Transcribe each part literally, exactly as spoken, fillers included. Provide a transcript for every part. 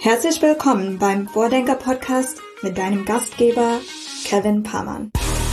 Herzlich willkommen beim Vordenker-Podcast mit deinem Gastgeber Kevin Parmann.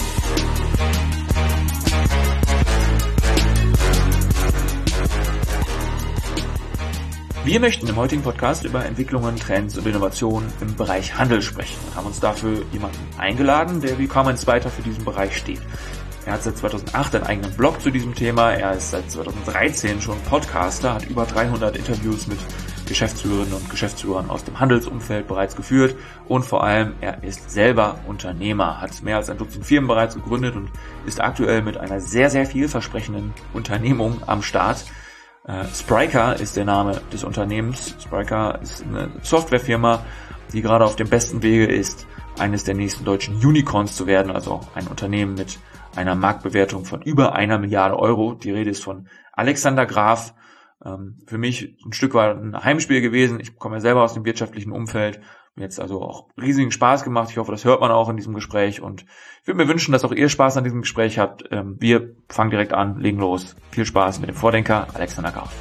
Wir möchten im heutigen Podcast über Entwicklungen, Trends und Innovationen im Bereich Handel sprechen und haben uns dafür jemanden eingeladen, der wie kaum ein zweiter für diesen Bereich steht. Er hat seit zweitausendacht einen eigenen Blog zu diesem Thema, er ist seit zweitausenddreizehn schon Podcaster, hat über dreihundert Interviews mit Geschäftsführerinnen und Geschäftsführern aus dem Handelsumfeld bereits geführt und vor allem, er ist selber Unternehmer, hat mehr als ein Dutzend Firmen bereits gegründet und ist aktuell mit einer sehr, sehr vielversprechenden Unternehmung am Start. Uh, Spryker ist der Name des Unternehmens. Spryker ist eine Softwarefirma, die gerade auf dem besten Wege ist, eines der nächsten deutschen Unicorns zu werden, also ein Unternehmen mit einer Marktbewertung von über einer Milliarde Euro. Die Rede ist von Alexander Graf. Ähm, für mich ein Stück weit ein Heimspiel gewesen. Ich komme ja selber aus dem wirtschaftlichen Umfeld. Mir jetzt also auch riesigen Spaß gemacht. Ich hoffe, das hört man auch in diesem Gespräch und ich würde mir wünschen, dass auch ihr Spaß an diesem Gespräch habt. Ähm, wir fangen direkt an, legen los. Viel Spaß mit dem Vordenker Alexander Graf.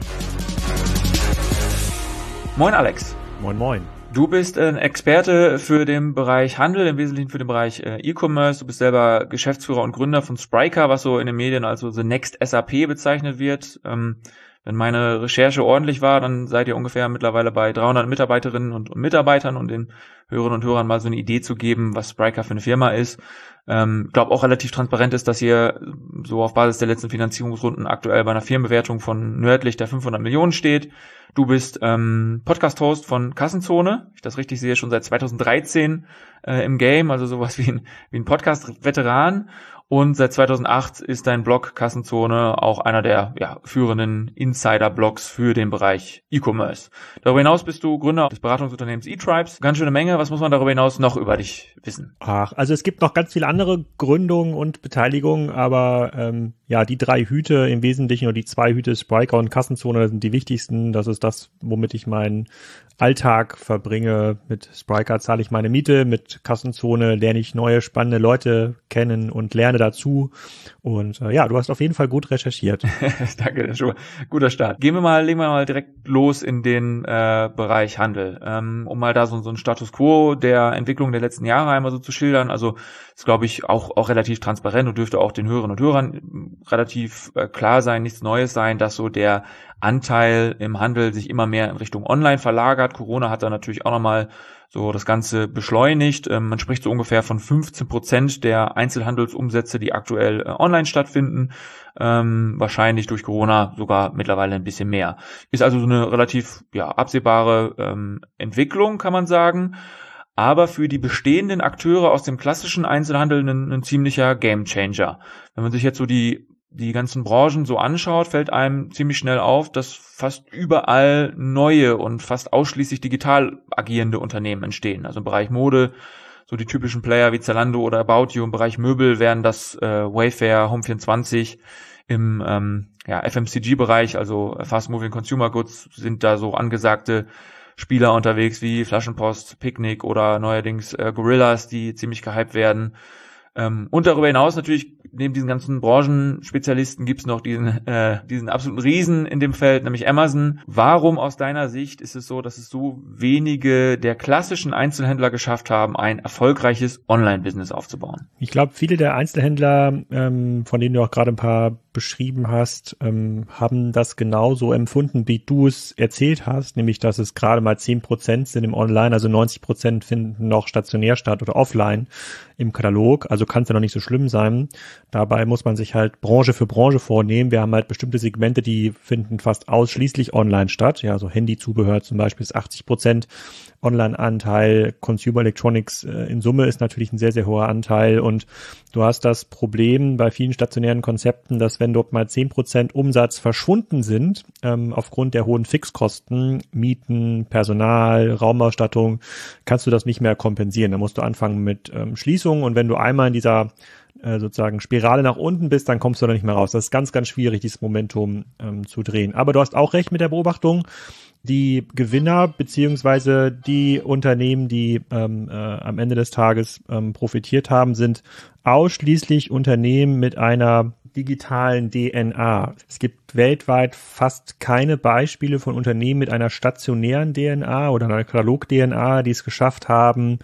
Moin Alex. Moin moin. Du bist ein Experte für den Bereich Handel, im Wesentlichen für den Bereich äh, E-Commerce. Du bist selber Geschäftsführer und Gründer von Spryker, was so in den Medien als so The Next S A P bezeichnet wird. Ähm, Wenn meine Recherche ordentlich war, dann seid ihr ungefähr mittlerweile bei dreihundert Mitarbeiterinnen und, und Mitarbeitern, um den Hörerinnen und Hörern mal so eine Idee zu geben, was Spryker für eine Firma ist. Ähm, glaube auch relativ transparent ist, dass ihr so auf Basis der letzten Finanzierungsrunden aktuell bei einer Firmenbewertung von nördlich der fünfhundert Millionen steht. Du bist ähm, Podcast-Host von Kassenzone, wenn ich das richtig sehe, schon seit zweitausenddreizehn äh, im Game, also sowas wie ein, wie ein Podcast-Veteran. Und seit zweitausendacht ist dein Blog Kassenzone auch einer der ja, führenden Insider-Blogs für den Bereich E-Commerce. Darüber hinaus bist du Gründer des Beratungsunternehmens eTribes. Ganz schöne Menge. Was muss man darüber hinaus noch über dich wissen? Ach, also es gibt noch ganz viele andere Gründungen und Beteiligungen, aber ähm, ja, die drei Hüte im Wesentlichen oder die zwei Hüte, Spryker und Kassenzone, sind die wichtigsten. Das ist das, womit ich meinen Alltag verbringe. Mit Spryker zahle ich meine Miete, mit Kassenzone lerne ich neue, spannende Leute kennen und lerne dazu. Und äh, ja, du hast auf jeden Fall gut recherchiert. Danke, das ist schon mal ein guter Start. Gehen wir mal, legen wir mal direkt los in den äh, Bereich Handel, ähm, um mal da so, so einen Status Quo der Entwicklung der letzten Jahre einmal so zu schildern. Also ist, glaube ich, auch auch relativ transparent und dürfte auch den Hörerinnen und Hörern relativ äh, klar sein, nichts Neues sein, dass so der Anteil im Handel sich immer mehr in Richtung Online verlagert. Corona hat da natürlich auch nochmal so das Ganze beschleunigt. Ähm, man spricht so ungefähr von fünfzehn Prozent der Einzelhandelsumsätze, die aktuell äh, online stattfinden. Ähm, wahrscheinlich durch Corona sogar mittlerweile ein bisschen mehr. Ist also so eine relativ ja absehbare ähm, Entwicklung, kann man sagen. Aber für die bestehenden Akteure aus dem klassischen Einzelhandel ein, ein ziemlicher Gamechanger. Wenn man sich jetzt so die die ganzen Branchen so anschaut, fällt einem ziemlich schnell auf, dass fast überall neue und fast ausschließlich digital agierende Unternehmen entstehen. Also im Bereich Mode, so die typischen Player wie Zalando oder About You, im Bereich Möbel wären das äh, Wayfair, Home vierundzwanzig, im ähm, ja, F M C G-Bereich, also Fast Moving Consumer Goods, sind da so angesagte Spieler unterwegs wie Flaschenpost, Picnic oder neuerdings äh, Gorillas, die ziemlich gehypt werden. Ähm, und darüber hinaus natürlich, neben diesen ganzen Branchenspezialisten gibt's noch diesen äh, diesen absoluten Riesen in dem Feld, nämlich Amazon. Warum aus deiner Sicht ist es so, dass es so wenige der klassischen Einzelhändler geschafft haben, ein erfolgreiches Online-Business aufzubauen? Ich glaube, viele der Einzelhändler, ähm, von denen du auch gerade ein paar beschrieben hast, ähm, haben das genauso empfunden, wie du es erzählt hast, nämlich, dass es gerade mal zehn Prozent sind im Online, also neunzig Prozent finden noch stationär statt oder offline im Katalog, also kann es ja noch nicht so schlimm sein. Dabei muss man sich halt Branche für Branche vornehmen. Wir haben halt bestimmte Segmente, die finden fast ausschließlich online statt, ja, so Handyzubehör zum Beispiel ist achtzig Prozent Online-Anteil, Consumer Electronics äh, in Summe ist natürlich ein sehr, sehr hoher Anteil und du hast das Problem bei vielen stationären Konzepten, dass wenn dort mal zehn Prozent Umsatz verschwunden sind, ähm, aufgrund der hohen Fixkosten, Mieten, Personal, Raumausstattung, kannst du das nicht mehr kompensieren. Da musst du anfangen mit ähm, Schließungen und wenn du einmal in dieser äh, sozusagen Spirale nach unten bist, dann kommst du da nicht mehr raus. Das ist ganz, ganz schwierig, dieses Momentum ähm, zu drehen. Aber du hast auch recht mit der Beobachtung, die Gewinner beziehungsweise die Unternehmen, die ähm, äh, am Ende des Tages ähm, profitiert haben, sind ausschließlich Unternehmen mit einer digitalen D N A. Es gibt weltweit fast keine Beispiele von Unternehmen mit einer stationären D N A oder einer Katalog-D N A, die es geschafft haben,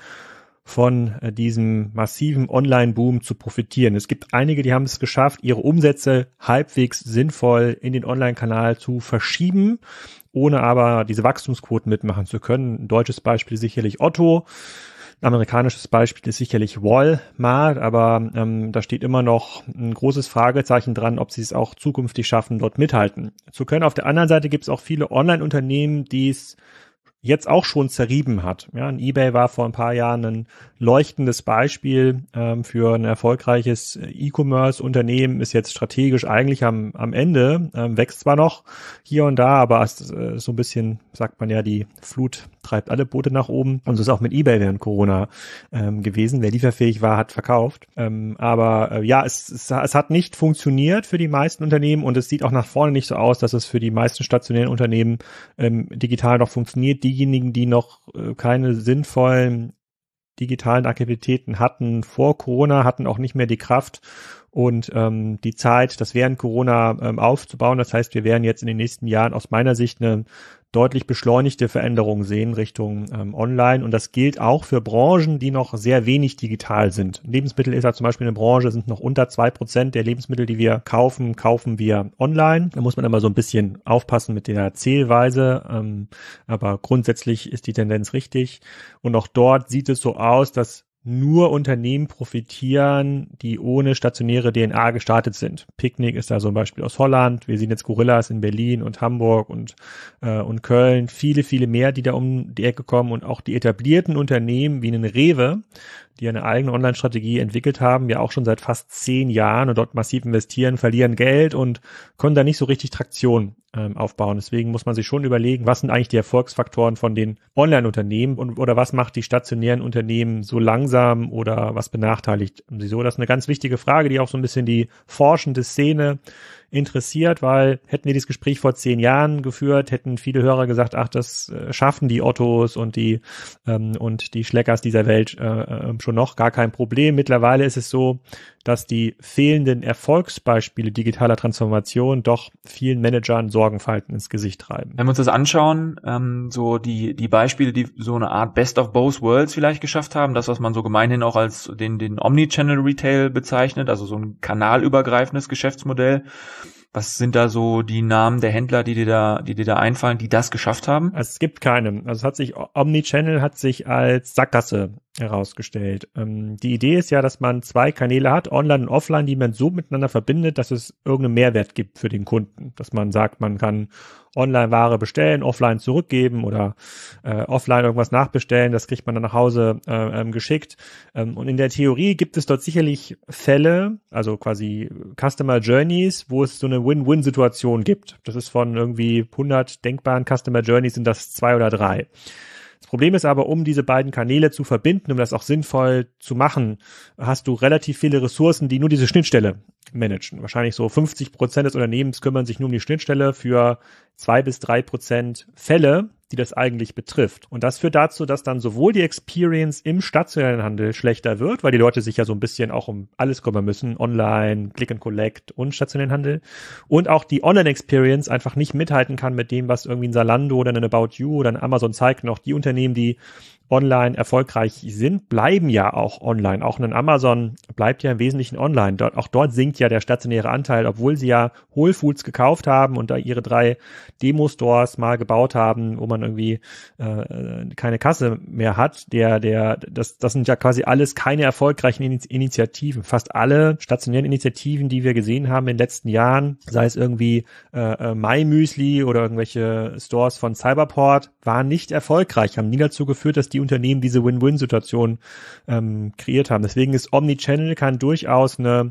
von äh, diesem massiven Online-Boom zu profitieren. Es gibt einige, die haben es geschafft, ihre Umsätze halbwegs sinnvoll in den Online-Kanal zu verschieben, ohne aber diese Wachstumsquoten mitmachen zu können. Ein deutsches Beispiel ist sicherlich Otto. Ein amerikanisches Beispiel ist sicherlich Walmart, aber ähm, da steht immer noch ein großes Fragezeichen dran, ob sie es auch zukünftig schaffen, dort mithalten zu können. Auf der anderen Seite gibt es auch viele Online-Unternehmen, die es jetzt auch schon zerrieben hat. Ja, ein eBay war vor ein paar Jahren ein leuchtendes Beispiel ähm, für ein erfolgreiches E-Commerce-Unternehmen, ist jetzt strategisch eigentlich am, am Ende, ähm, wächst zwar noch hier und da, aber es ist äh, so ein bisschen, sagt man ja, die Flut treibt alle Boote nach oben. Und so ist auch mit eBay während Corona ähm, gewesen. Wer lieferfähig war, hat verkauft. Ähm, aber äh, ja, es, es, es hat nicht funktioniert für die meisten Unternehmen und es sieht auch nach vorne nicht so aus, dass es für die meisten stationären Unternehmen ähm, digital noch funktioniert. Diejenigen, die noch äh, keine sinnvollen digitalen Aktivitäten hatten vor Corona, hatten auch nicht mehr die Kraft und ähm, die Zeit, das während Corona ähm, aufzubauen. Das heißt, wir werden jetzt in den nächsten Jahren aus meiner Sicht eine deutlich beschleunigte Veränderung sehen Richtung ähm, Online. Und das gilt auch für Branchen, die noch sehr wenig digital sind. Lebensmittel ist ja zum Beispiel eine Branche, sind noch unter zwei Prozent der Lebensmittel, die wir kaufen, kaufen wir online. Da muss man immer so ein bisschen aufpassen mit der Zählweise. Ähm, aber grundsätzlich ist die Tendenz richtig. Und auch dort sieht es so aus, dass nur Unternehmen profitieren, die ohne stationäre D N A gestartet sind. Picnic ist da so ein Beispiel aus Holland. Wir sehen jetzt Gorillas in Berlin und Hamburg und, äh, und Köln. Viele, viele mehr, die da um die Ecke kommen und auch die etablierten Unternehmen wie einen Rewe, die eine eigene Online-Strategie entwickelt haben, ja auch schon seit fast zehn Jahren und dort massiv investieren, verlieren Geld und können da nicht so richtig Traktion ähm, aufbauen. Deswegen muss man sich schon überlegen, was sind eigentlich die Erfolgsfaktoren von den Online-Unternehmen und oder was macht die stationären Unternehmen so langsam oder was benachteiligt sie so? Das ist eine ganz wichtige Frage, die auch so ein bisschen die forschende Szene interessiert, weil hätten wir dieses Gespräch vor zehn Jahren geführt, hätten viele Hörer gesagt, ach, das äh, schaffen die Ottos und die ähm, und die Schleckers dieser Welt äh, schon noch, gar kein Problem. Mittlerweile ist es so, dass die fehlenden Erfolgsbeispiele digitaler Transformation doch vielen Managern Sorgenfalten ins Gesicht treiben. Wenn wir uns das anschauen, ähm, so die die Beispiele, die so eine Art Best of Both Worlds vielleicht geschafft haben, das, was man so gemeinhin auch als den den Omnichannel Retail bezeichnet, also so ein kanalübergreifendes Geschäftsmodell. Was sind da so die Namen der Händler, die dir da, die dir da einfallen, die das geschafft haben? Also es gibt keine. Also es hat sich, Omnichannel hat sich als Sackgasse herausgestellt. Ähm, die Idee ist ja, dass man zwei Kanäle hat, online und offline, die man so miteinander verbindet, dass es irgendeinen Mehrwert gibt für den Kunden. Dass man sagt, man kann online Ware bestellen, offline zurückgeben oder äh, offline irgendwas nachbestellen, das kriegt man dann nach Hause äh, ähm, geschickt. Ähm, und in der Theorie gibt es dort sicherlich Fälle, also quasi Customer Journeys, wo es so eine Win-Win-Situation gibt. Das ist von irgendwie hundert denkbaren Customer Journeys sind das zwei oder drei. Das Problem ist aber, um diese beiden Kanäle zu verbinden, um das auch sinnvoll zu machen, hast du relativ viele Ressourcen, die nur diese Schnittstelle managen. Wahrscheinlich so fünfzig Prozent des Unternehmens kümmern sich nur um die Schnittstelle für zwei bis drei Prozent Fälle, die das eigentlich betrifft. Und das führt dazu, dass dann sowohl die Experience im stationären Handel schlechter wird, weil die Leute sich ja so ein bisschen auch um alles kümmern müssen, online, Click and Collect und stationären Handel, und auch die Online-Experience einfach nicht mithalten kann mit dem, was irgendwie ein Zalando oder ein About You oder ein Amazon zeigt. Noch die Unternehmen, die online erfolgreich sind, bleiben ja auch online. Auch ein Amazon bleibt ja im Wesentlichen online. Dort, auch dort sinkt ja der stationäre Anteil, obwohl sie ja Whole Foods gekauft haben und da ihre drei Demo-Stores mal gebaut haben, wo man irgendwie äh, keine Kasse mehr hat. Der, der, das, das sind ja quasi alles keine erfolgreichen Initiativen. Fast alle stationären Initiativen, die wir gesehen haben in den letzten Jahren, sei es irgendwie äh, My Müsli oder irgendwelche Stores von Cyberport, waren nicht erfolgreich, haben nie dazu geführt, dass die Unternehmen diese Win-Win-Situation ähm, kreiert haben. Deswegen ist Omnichannel kann durchaus eine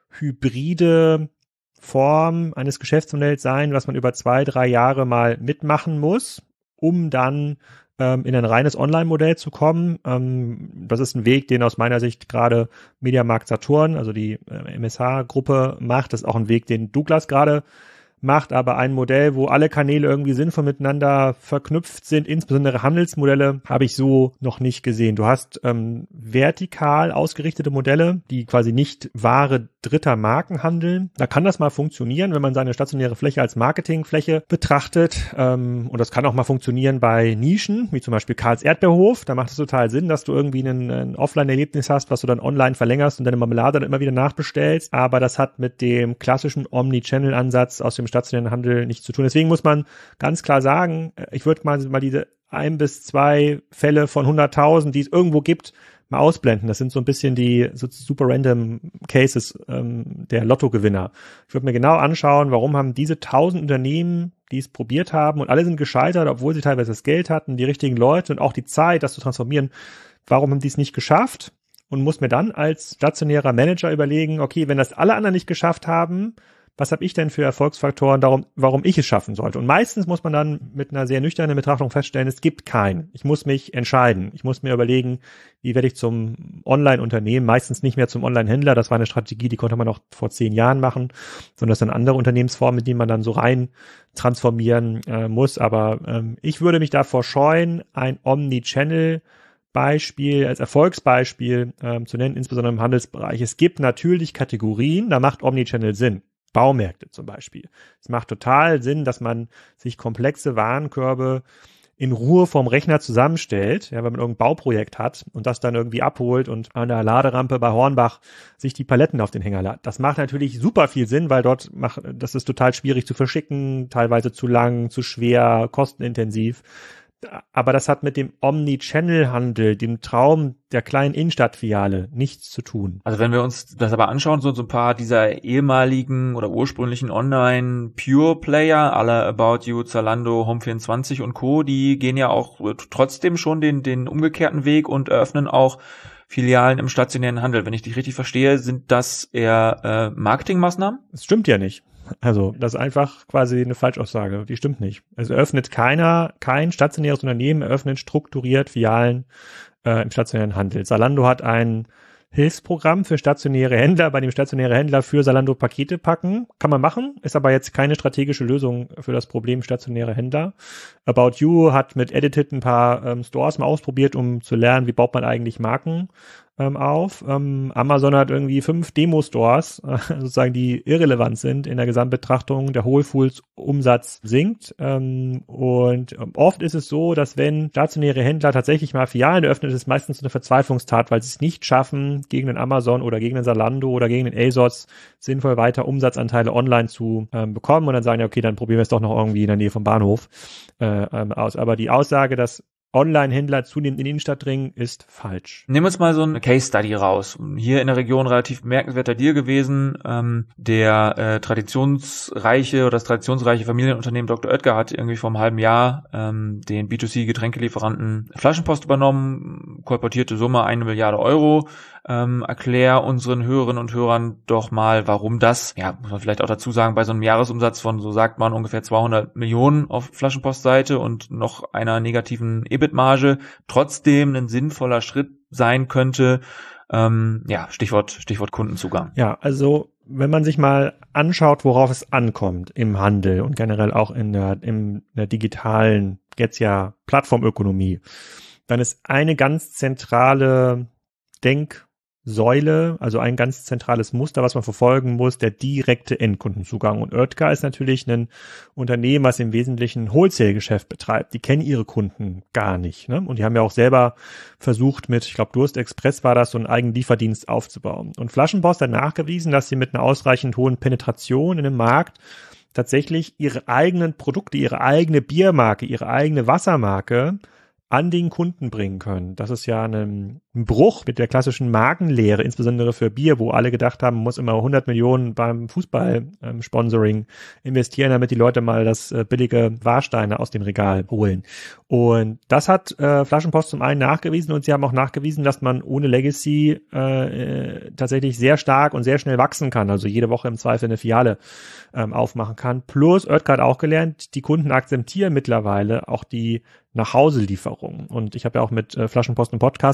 hybride Form eines Geschäftsmodells sein, was man über zwei, drei Jahre mal mitmachen muss, um dann ähm, in ein reines Online-Modell zu kommen. Ähm, das ist ein Weg, den aus meiner Sicht gerade Mediamarkt Saturn, also die äh, M S H-Gruppe macht. Das ist auch ein Weg, den Douglas gerade macht, aber ein Modell, wo alle Kanäle irgendwie sinnvoll miteinander verknüpft sind, insbesondere Handelsmodelle, habe ich so noch nicht gesehen. Du hast ähm, vertikal ausgerichtete Modelle, die quasi nicht Ware dritter Marken handeln. Da kann das mal funktionieren, wenn man seine stationäre Fläche als Marketingfläche betrachtet. Ähm, und das kann auch mal funktionieren bei Nischen, wie zum Beispiel Karls Erdbeerhof. Da macht es total Sinn, dass du irgendwie ein, ein Offline-Erlebnis hast, was du dann online verlängerst und deine Marmelade dann immer wieder nachbestellst. Aber das hat mit dem klassischen Omni-Channel-Ansatz aus dem stationären Handel nichts zu tun. Deswegen muss man ganz klar sagen, ich würde mal, mal diese ein bis zwei Fälle von hunderttausend, die es irgendwo gibt, mal ausblenden. Das sind so ein bisschen die so super random Cases ähm, der Lottogewinner. Ich würde mir genau anschauen, warum haben diese tausend Unternehmen, die es probiert haben und alle sind gescheitert, obwohl sie teilweise das Geld hatten, die richtigen Leute und auch die Zeit, das zu transformieren, warum haben die es nicht geschafft? Und muss mir dann als stationärer Manager überlegen, okay, wenn das alle anderen nicht geschafft haben, was habe ich denn für Erfolgsfaktoren, darum, warum ich es schaffen sollte? Und meistens muss man dann mit einer sehr nüchternen Betrachtung feststellen, es gibt keinen. Ich muss mich entscheiden. Ich muss mir überlegen, wie werde ich zum Online-Unternehmen, meistens nicht mehr zum Online-Händler. Das war eine Strategie, die konnte man auch vor zehn Jahren machen, sondern das sind andere Unternehmensformen, mit denen man dann so rein transformieren äh, muss. Aber ähm, ich würde mich davor scheuen, ein Omni-Channel Beispiel, als Erfolgsbeispiel ähm, zu nennen, insbesondere im Handelsbereich. Es gibt natürlich Kategorien, da macht Omnichannel Sinn. Baumärkte zum Beispiel. Es macht total Sinn, dass man sich komplexe Warenkörbe in Ruhe vom Rechner zusammenstellt, ja, wenn man irgendein Bauprojekt hat und das dann irgendwie abholt und an der Laderampe bei Hornbach sich die Paletten auf den Hänger ladet. Das macht natürlich super viel Sinn, weil dort macht, das ist total schwierig zu verschicken, teilweise zu lang, zu schwer, kostenintensiv. Aber das hat mit dem Omni-Channel-Handel, dem Traum der kleinen Innenstadtfiliale, nichts zu tun. Also wenn wir uns das aber anschauen, so, so ein paar dieser ehemaligen oder ursprünglichen Online-Pure-Player, alle About You, Zalando, Home vierundzwanzig und Co., die gehen ja auch trotzdem schon den, den umgekehrten Weg und eröffnen auch Filialen im stationären Handel. Wenn ich dich richtig verstehe, sind das eher äh, Marketingmaßnahmen? Das stimmt ja nicht. Also das ist einfach quasi eine Falschaussage, die stimmt nicht. Es eröffnet keiner, kein stationäres Unternehmen eröffnet strukturiert Filialen äh, im stationären Handel. Zalando hat ein Hilfsprogramm für stationäre Händler, bei dem stationäre Händler für Zalando Pakete packen. Kann man machen, ist aber jetzt keine strategische Lösung für das Problem stationäre Händler. About You hat mit Edited ein paar ähm, Stores mal ausprobiert, um zu lernen, wie baut man eigentlich Marken ähm, auf. Ähm, Amazon hat irgendwie fünf Demo-Stores, äh, sozusagen, die irrelevant sind in der Gesamtbetrachtung. Der Whole Foods Umsatz sinkt. Ähm, und ähm, oft ist es so, dass wenn stationäre Händler tatsächlich mal Filialen eröffnen, ist es meistens eine Verzweiflungstat, weil sie es nicht schaffen, gegen den Amazon oder gegen den Zalando oder gegen den ASOS sinnvoll weiter Umsatzanteile online zu ähm, bekommen. Und dann sagen ja, okay, dann probieren wir es doch noch irgendwie in der Nähe vom Bahnhof äh, ähm, aus. Aber die Aussage, dass Online-Händler zunehmend in die Innenstadt dringen, ist falsch. Nehmen wir uns mal so eine Case-Study raus. Hier in der Region relativ bemerkenswerter Deal gewesen. Ähm, der äh, traditionsreiche oder das traditionsreiche Familienunternehmen Doktor Oetker hat irgendwie vor einem halben Jahr ähm, den B zwei C-Getränkelieferanten Flaschenpost übernommen, kolportierte Summe eine Milliarde Euro. Ähm, erklär unseren Hörerinnen und Hörern doch mal, warum das, ja, muss man vielleicht auch dazu sagen, bei so einem Jahresumsatz von, so sagt man, ungefähr zweihundert Millionen auf Flaschenpostseite und noch einer negativen E B I T-Marge trotzdem ein sinnvoller Schritt sein könnte. Ähm, ja, Stichwort, Stichwort Kundenzugang. Ja, also wenn man sich mal anschaut, worauf es ankommt im Handel und generell auch in der, in der digitalen, jetzt ja Plattformökonomie, dann ist eine ganz zentrale Denk- Säule, also ein ganz zentrales Muster, was man verfolgen muss, der direkte Endkundenzugang. Und Oetker ist natürlich ein Unternehmen, was im Wesentlichen Wholesale-Geschäft betreibt. Die kennen ihre Kunden gar nicht, ne? Und die haben ja auch selber versucht mit, ich glaube, Durst Express war das, so einen eigenen Lieferdienst aufzubauen. Und Flaschenpost hat nachgewiesen, dass sie mit einer ausreichend hohen Penetration in dem Markt tatsächlich ihre eigenen Produkte, ihre eigene Biermarke, ihre eigene Wassermarke an den Kunden bringen können. Das ist ja ein, ein Bruch mit der klassischen Markenlehre, insbesondere für Bier, wo alle gedacht haben, man muss immer hundert Millionen beim Fußball-Sponsoring ähm, investieren, damit die Leute mal das äh, billige Warsteine aus dem Regal holen. Und das hat äh, Flaschenpost zum einen nachgewiesen und sie haben auch nachgewiesen, dass man ohne Legacy äh, tatsächlich sehr stark und sehr schnell wachsen kann, also jede Woche im Zweifel eine Filiale ähm, aufmachen kann. Plus, Oetker hat auch gelernt, die Kunden akzeptieren mittlerweile auch die Nach-Hause-Lieferung. Und ich habe ja auch mit äh, Flaschenpost einen Podcast gemacht und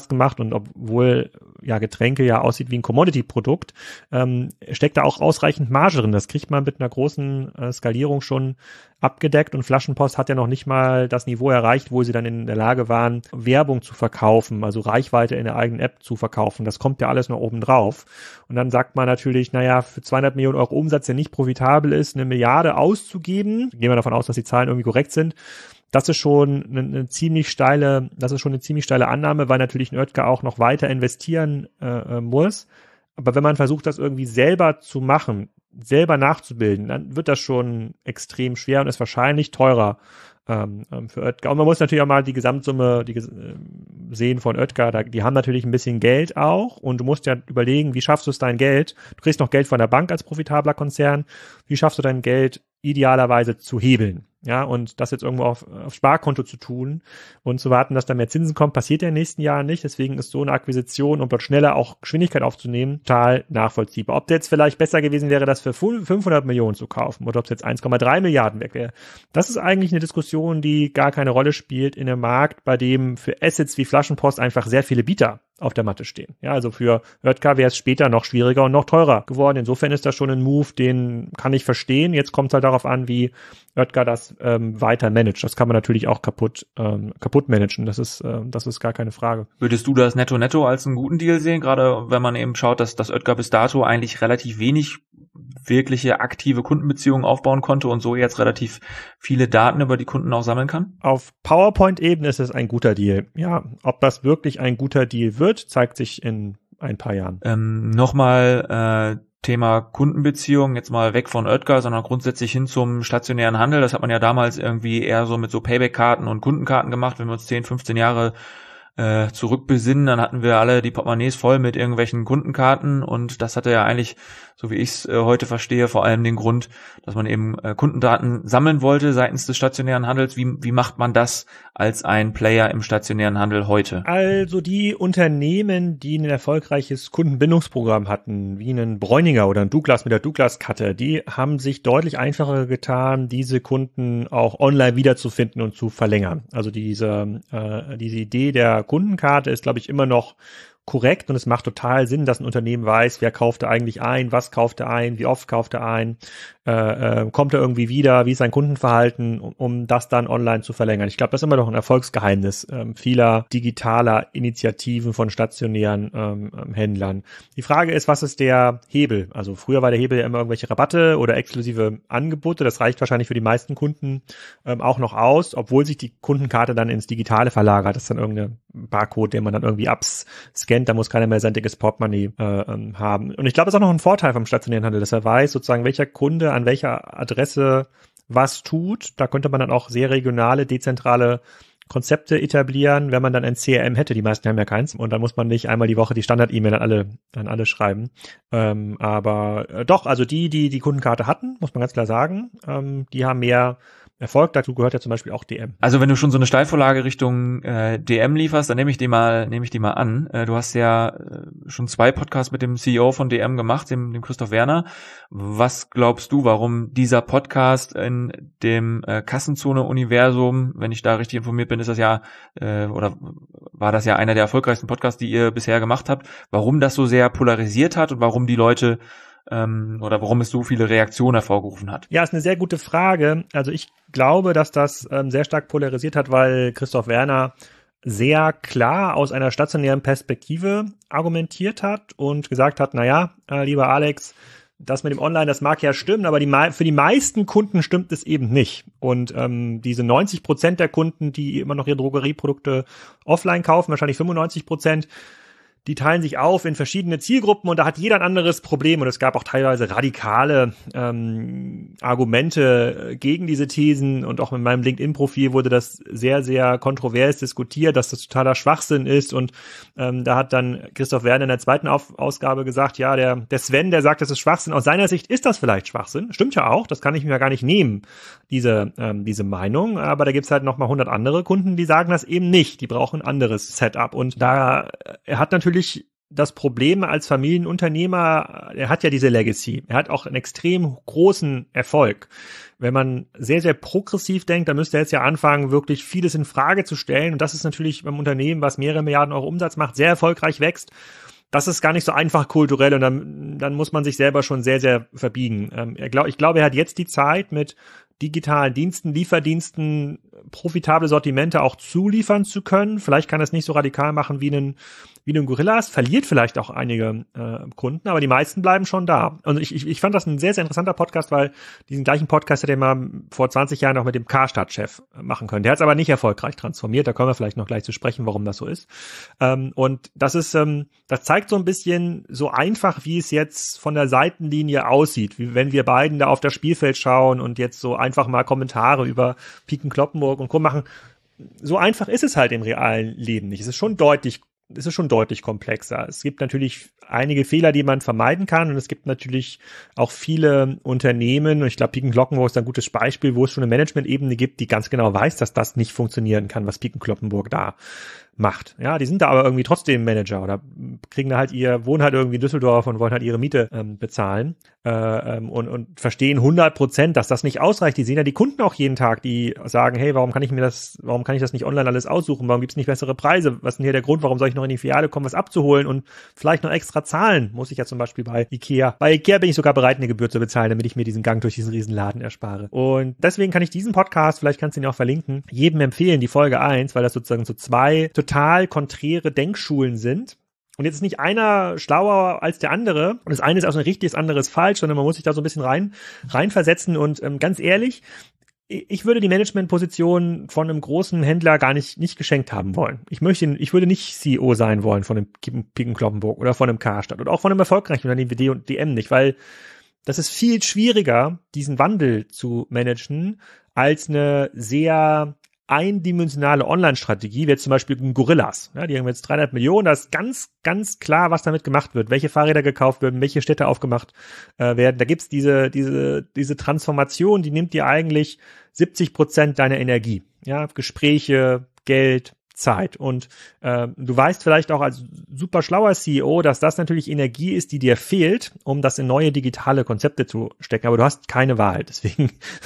und obwohl ja Getränke ja aussieht wie ein Commodity-Produkt, ähm, steckt da auch ausreichend Marge drin. Das kriegt man mit einer großen äh, Skalierung schon abgedeckt und Flaschenpost hat ja noch nicht mal das Niveau erreicht, wo sie dann in der Lage waren, Werbung zu verkaufen, also Reichweite in der eigenen App zu verkaufen. Das kommt ja alles noch oben drauf. Und dann sagt man natürlich, naja, für zweihundert Millionen Euro Umsatz, der nicht profitabel ist, eine Milliarde auszugeben, gehen wir davon aus, dass die Zahlen irgendwie korrekt sind, das ist schon eine, eine ziemlich steile, das ist schon eine ziemlich steile Annahme, weil natürlich ein Oetker auch noch weiter investieren äh, muss. Aber wenn man versucht, das irgendwie selber zu machen, selber nachzubilden, dann wird das schon extrem schwer und ist wahrscheinlich teurer ähm, für Oetker. Und man muss natürlich auch mal die Gesamtsumme die, äh, sehen von Oetker. Da, die haben natürlich ein bisschen Geld auch und du musst ja überlegen, wie schaffst du es dein Geld? Du kriegst noch Geld von der Bank als profitabler Konzern. Wie schaffst du dein Geld idealerweise zu hebeln? Ja, und das jetzt irgendwo auf, auf Sparkonto zu tun und zu warten, dass da mehr Zinsen kommen, passiert ja in den nächsten Jahren nicht. Deswegen ist so eine Akquisition, um dort schneller auch Geschwindigkeit aufzunehmen, total nachvollziehbar. Ob das jetzt vielleicht besser gewesen wäre, das für fünfhundert Millionen zu kaufen oder ob es jetzt eins Komma drei Milliarden weg wäre, das ist eigentlich eine Diskussion, die gar keine Rolle spielt in einem Markt, bei dem für Assets wie Flaschenpost einfach sehr viele Bieter auf der Matte stehen. Ja, also für Oetker wäre es später noch schwieriger und noch teurer geworden. Insofern ist das schon ein Move, den kann ich verstehen. Jetzt kommt es halt darauf an, wie Oetker das ähm, weiter managt. Das kann man natürlich auch kaputt ähm, kaputt managen. Das ist äh, das ist gar keine Frage. Würdest du das Netto Netto als einen guten Deal sehen, gerade wenn man eben schaut, dass das Oetker bis dato eigentlich relativ wenig wirkliche aktive Kundenbeziehungen aufbauen konnte und so jetzt relativ viele Daten über die Kunden auch sammeln kann? Auf PowerPoint-Ebene ist es ein guter Deal. Ja, ob das wirklich ein guter Deal wird, zeigt sich in ein paar Jahren. Ähm, Nochmal äh, Thema Kundenbeziehung, jetzt mal weg von Oetker, sondern grundsätzlich hin zum stationären Handel. Das hat man ja damals irgendwie eher so mit so Payback-Karten und Kundenkarten gemacht, wenn wir uns zehn, fünfzehn Jahre äh, zurückbesinnen, dann hatten wir alle die Portemonnaies voll mit irgendwelchen Kundenkarten und das hatte ja eigentlich, so wie ich es äh, heute verstehe, vor allem den Grund, dass man eben äh, Kundendaten sammeln wollte seitens des stationären Handels. Wie, wie macht man das als ein Player im stationären Handel heute? Also die Unternehmen, die ein erfolgreiches Kundenbindungsprogramm hatten, wie einen Bräuninger oder ein Douglas mit der Douglas-Karte, die haben sich deutlich einfacher getan, diese Kunden auch online wiederzufinden und zu verlängern. Also diese, äh, diese Idee der Kundenkarte ist, glaube ich, immer noch korrekt und es macht total Sinn, dass ein Unternehmen weiß, wer kauft er eigentlich ein, was kauft er ein, wie oft kauft er ein, äh, äh, kommt er irgendwie wieder, wie ist sein Kundenverhalten, um, um das dann online zu verlängern. Ich glaube, das ist immer noch ein Erfolgsgeheimnis ähm, vieler digitaler Initiativen von stationären ähm, Händlern. Die Frage ist, was ist der Hebel? Also früher war der Hebel ja immer irgendwelche Rabatte oder exklusive Angebote. Das reicht wahrscheinlich für die meisten Kunden ähm, auch noch aus, obwohl sich die Kundenkarte dann ins Digitale verlagert. Das ist dann irgendein Barcode, den man dann irgendwie abscannt. Da muss keiner mehr sein dickes Portemonnaie äh, haben. Und ich glaube, das ist auch noch ein Vorteil vom stationären Handel, dass er weiß, sozusagen, welcher Kunde an welcher Adresse was tut. Da könnte man dann auch sehr regionale, dezentrale Konzepte etablieren, wenn man dann ein C R M hätte. Die meisten haben ja keins. Und dann muss man nicht einmal die Woche die Standard-E-Mail an alle, an alle schreiben. Ähm, aber äh, doch, also die, die die Kundenkarte hatten, muss man ganz klar sagen, ähm, die haben mehr Erfolg. Dazu gehört ja zum Beispiel auch D M. Also wenn du schon so eine Steilvorlage Richtung äh, D M lieferst, dann nehme ich die mal, nehme ich die mal an. Äh, du hast ja äh, schon zwei Podcasts mit dem C E O von D M gemacht, dem, dem Christoph Werner. Was glaubst du, warum dieser Podcast in dem äh, Kassenzone-Universum, wenn ich da richtig informiert bin, ist das ja äh, oder war das ja einer der erfolgreichsten Podcasts, die ihr bisher gemacht habt, warum das so sehr polarisiert hat und warum die Leute Ähm, oder warum es so viele Reaktionen hervorgerufen hat? Ja, ist eine sehr gute Frage. Also ich glaube, dass das ähm, sehr stark polarisiert hat, weil Christoph Werner sehr klar aus einer stationären Perspektive argumentiert hat und gesagt hat, naja, äh, lieber Alex, das mit dem Online, das mag ja stimmen, aber die, für die meisten Kunden stimmt es eben nicht. Und ähm, diese neunzig Prozent der Kunden, die immer noch ihre Drogerieprodukte offline kaufen, wahrscheinlich fünfundneunzig Prozent, die teilen sich auf in verschiedene Zielgruppen und da hat jeder ein anderes Problem und es gab auch teilweise radikale ähm, Argumente gegen diese Thesen und auch in meinem LinkedIn-Profil wurde das sehr, sehr kontrovers diskutiert, dass das totaler Schwachsinn ist und ähm, da hat dann Christoph Werner in der zweiten Auf- Ausgabe gesagt, ja, der, der Sven, der sagt, das ist Schwachsinn. Aus seiner Sicht ist das vielleicht Schwachsinn. Stimmt ja auch, das kann ich mir ja gar nicht nehmen, diese ähm, diese Meinung, aber da gibt's halt nochmal hundert andere Kunden, die sagen das eben nicht, die brauchen ein anderes Setup und da er hat natürlich das Problem als Familienunternehmer, er hat ja diese Legacy. Er hat auch einen extrem großen Erfolg. Wenn man sehr, sehr progressiv denkt, dann müsste er jetzt ja anfangen, wirklich vieles in Frage zu stellen. Und das ist natürlich beim Unternehmen, was mehrere Milliarden Euro Umsatz macht, sehr erfolgreich wächst. Das ist gar nicht so einfach kulturell und dann, dann muss man sich selber schon sehr, sehr verbiegen. Ähm, er glaub, ich glaube, er hat jetzt die Zeit, mit digitalen Diensten, Lieferdiensten, profitable Sortimente auch zuliefern zu können. Vielleicht kann er es nicht so radikal machen wie einen wie ein Gorillas, verliert vielleicht auch einige äh, Kunden, aber die meisten bleiben schon da. Und ich, ich, ich fand das ein sehr, sehr interessanter Podcast, weil diesen gleichen Podcast hätte er mal vor zwanzig Jahren auch mit dem Karstadt-Chef machen können. Der hat es aber nicht erfolgreich transformiert, da kommen wir vielleicht noch gleich zu sprechen, warum das so ist. Ähm, und das ist, ähm, das zeigt so ein bisschen so einfach, wie es jetzt von der Seitenlinie aussieht, wie wenn wir beiden da auf das Spielfeld schauen und jetzt so einfach mal Kommentare über Piken Kloppenburg und Co. machen. So einfach ist es halt im realen Leben nicht. Es ist schon deutlich Es ist schon deutlich komplexer. Es gibt natürlich einige Fehler, die man vermeiden kann und es gibt natürlich auch viele Unternehmen und ich glaube, Piken Kloppenburg ist ein gutes Beispiel, wo es schon eine Management-Ebene gibt, die ganz genau weiß, dass das nicht funktionieren kann, was Piken Kloppenburg da macht. Ja, die sind da aber irgendwie trotzdem Manager oder kriegen da halt ihr, wohnen halt irgendwie in Düsseldorf und wollen halt ihre Miete ähm, bezahlen äh, ähm, und, und verstehen hundert Prozent, dass das nicht ausreicht. Die sehen ja die Kunden auch jeden Tag, die sagen, hey, warum kann ich mir das, warum kann ich das nicht online alles aussuchen? Warum gibt es nicht bessere Preise? Was ist denn hier der Grund? Warum soll ich noch in die Filiale kommen, was abzuholen und vielleicht noch extra zahlen? Muss ich ja zum Beispiel bei Ikea. Bei Ikea bin ich sogar bereit, eine Gebühr zu bezahlen, damit ich mir diesen Gang durch diesen riesen Laden erspare. Und deswegen kann ich diesen Podcast, vielleicht kannst du ihn auch verlinken, jedem empfehlen, die Folge eins, weil das sozusagen so zwei total konträre Denkschulen sind. Und jetzt ist nicht einer schlauer als der andere. Und das eine ist auch ein richtig, das andere ist falsch, sondern man muss sich da so ein bisschen rein reinversetzen. Und ähm, ganz ehrlich, ich würde die Managementposition von einem großen Händler gar nicht nicht geschenkt haben wollen. Ich möchte, ich würde nicht C E O sein wollen von einem Piken Kloppenburg oder von einem Karstadt oder auch von einem erfolgreichen Unternehmen wie D und D M nicht, weil das ist viel schwieriger, diesen Wandel zu managen, als eine sehr eindimensionale Online-Strategie, wie jetzt zum Beispiel ein Gorillas. Ja, die haben jetzt dreihundert Millionen, da ist ganz, ganz klar, was damit gemacht wird, welche Fahrräder gekauft werden, welche Städte aufgemacht äh, werden. Da gibt's diese, diese, diese Transformation, die nimmt dir eigentlich siebzig Prozent deiner Energie. Ja, Gespräche, Geld, Zeit. Und äh, du weißt vielleicht auch als super schlauer C E O, dass das natürlich Energie ist, die dir fehlt, um das in neue digitale Konzepte zu stecken. Aber du hast keine Wahl. Deswegen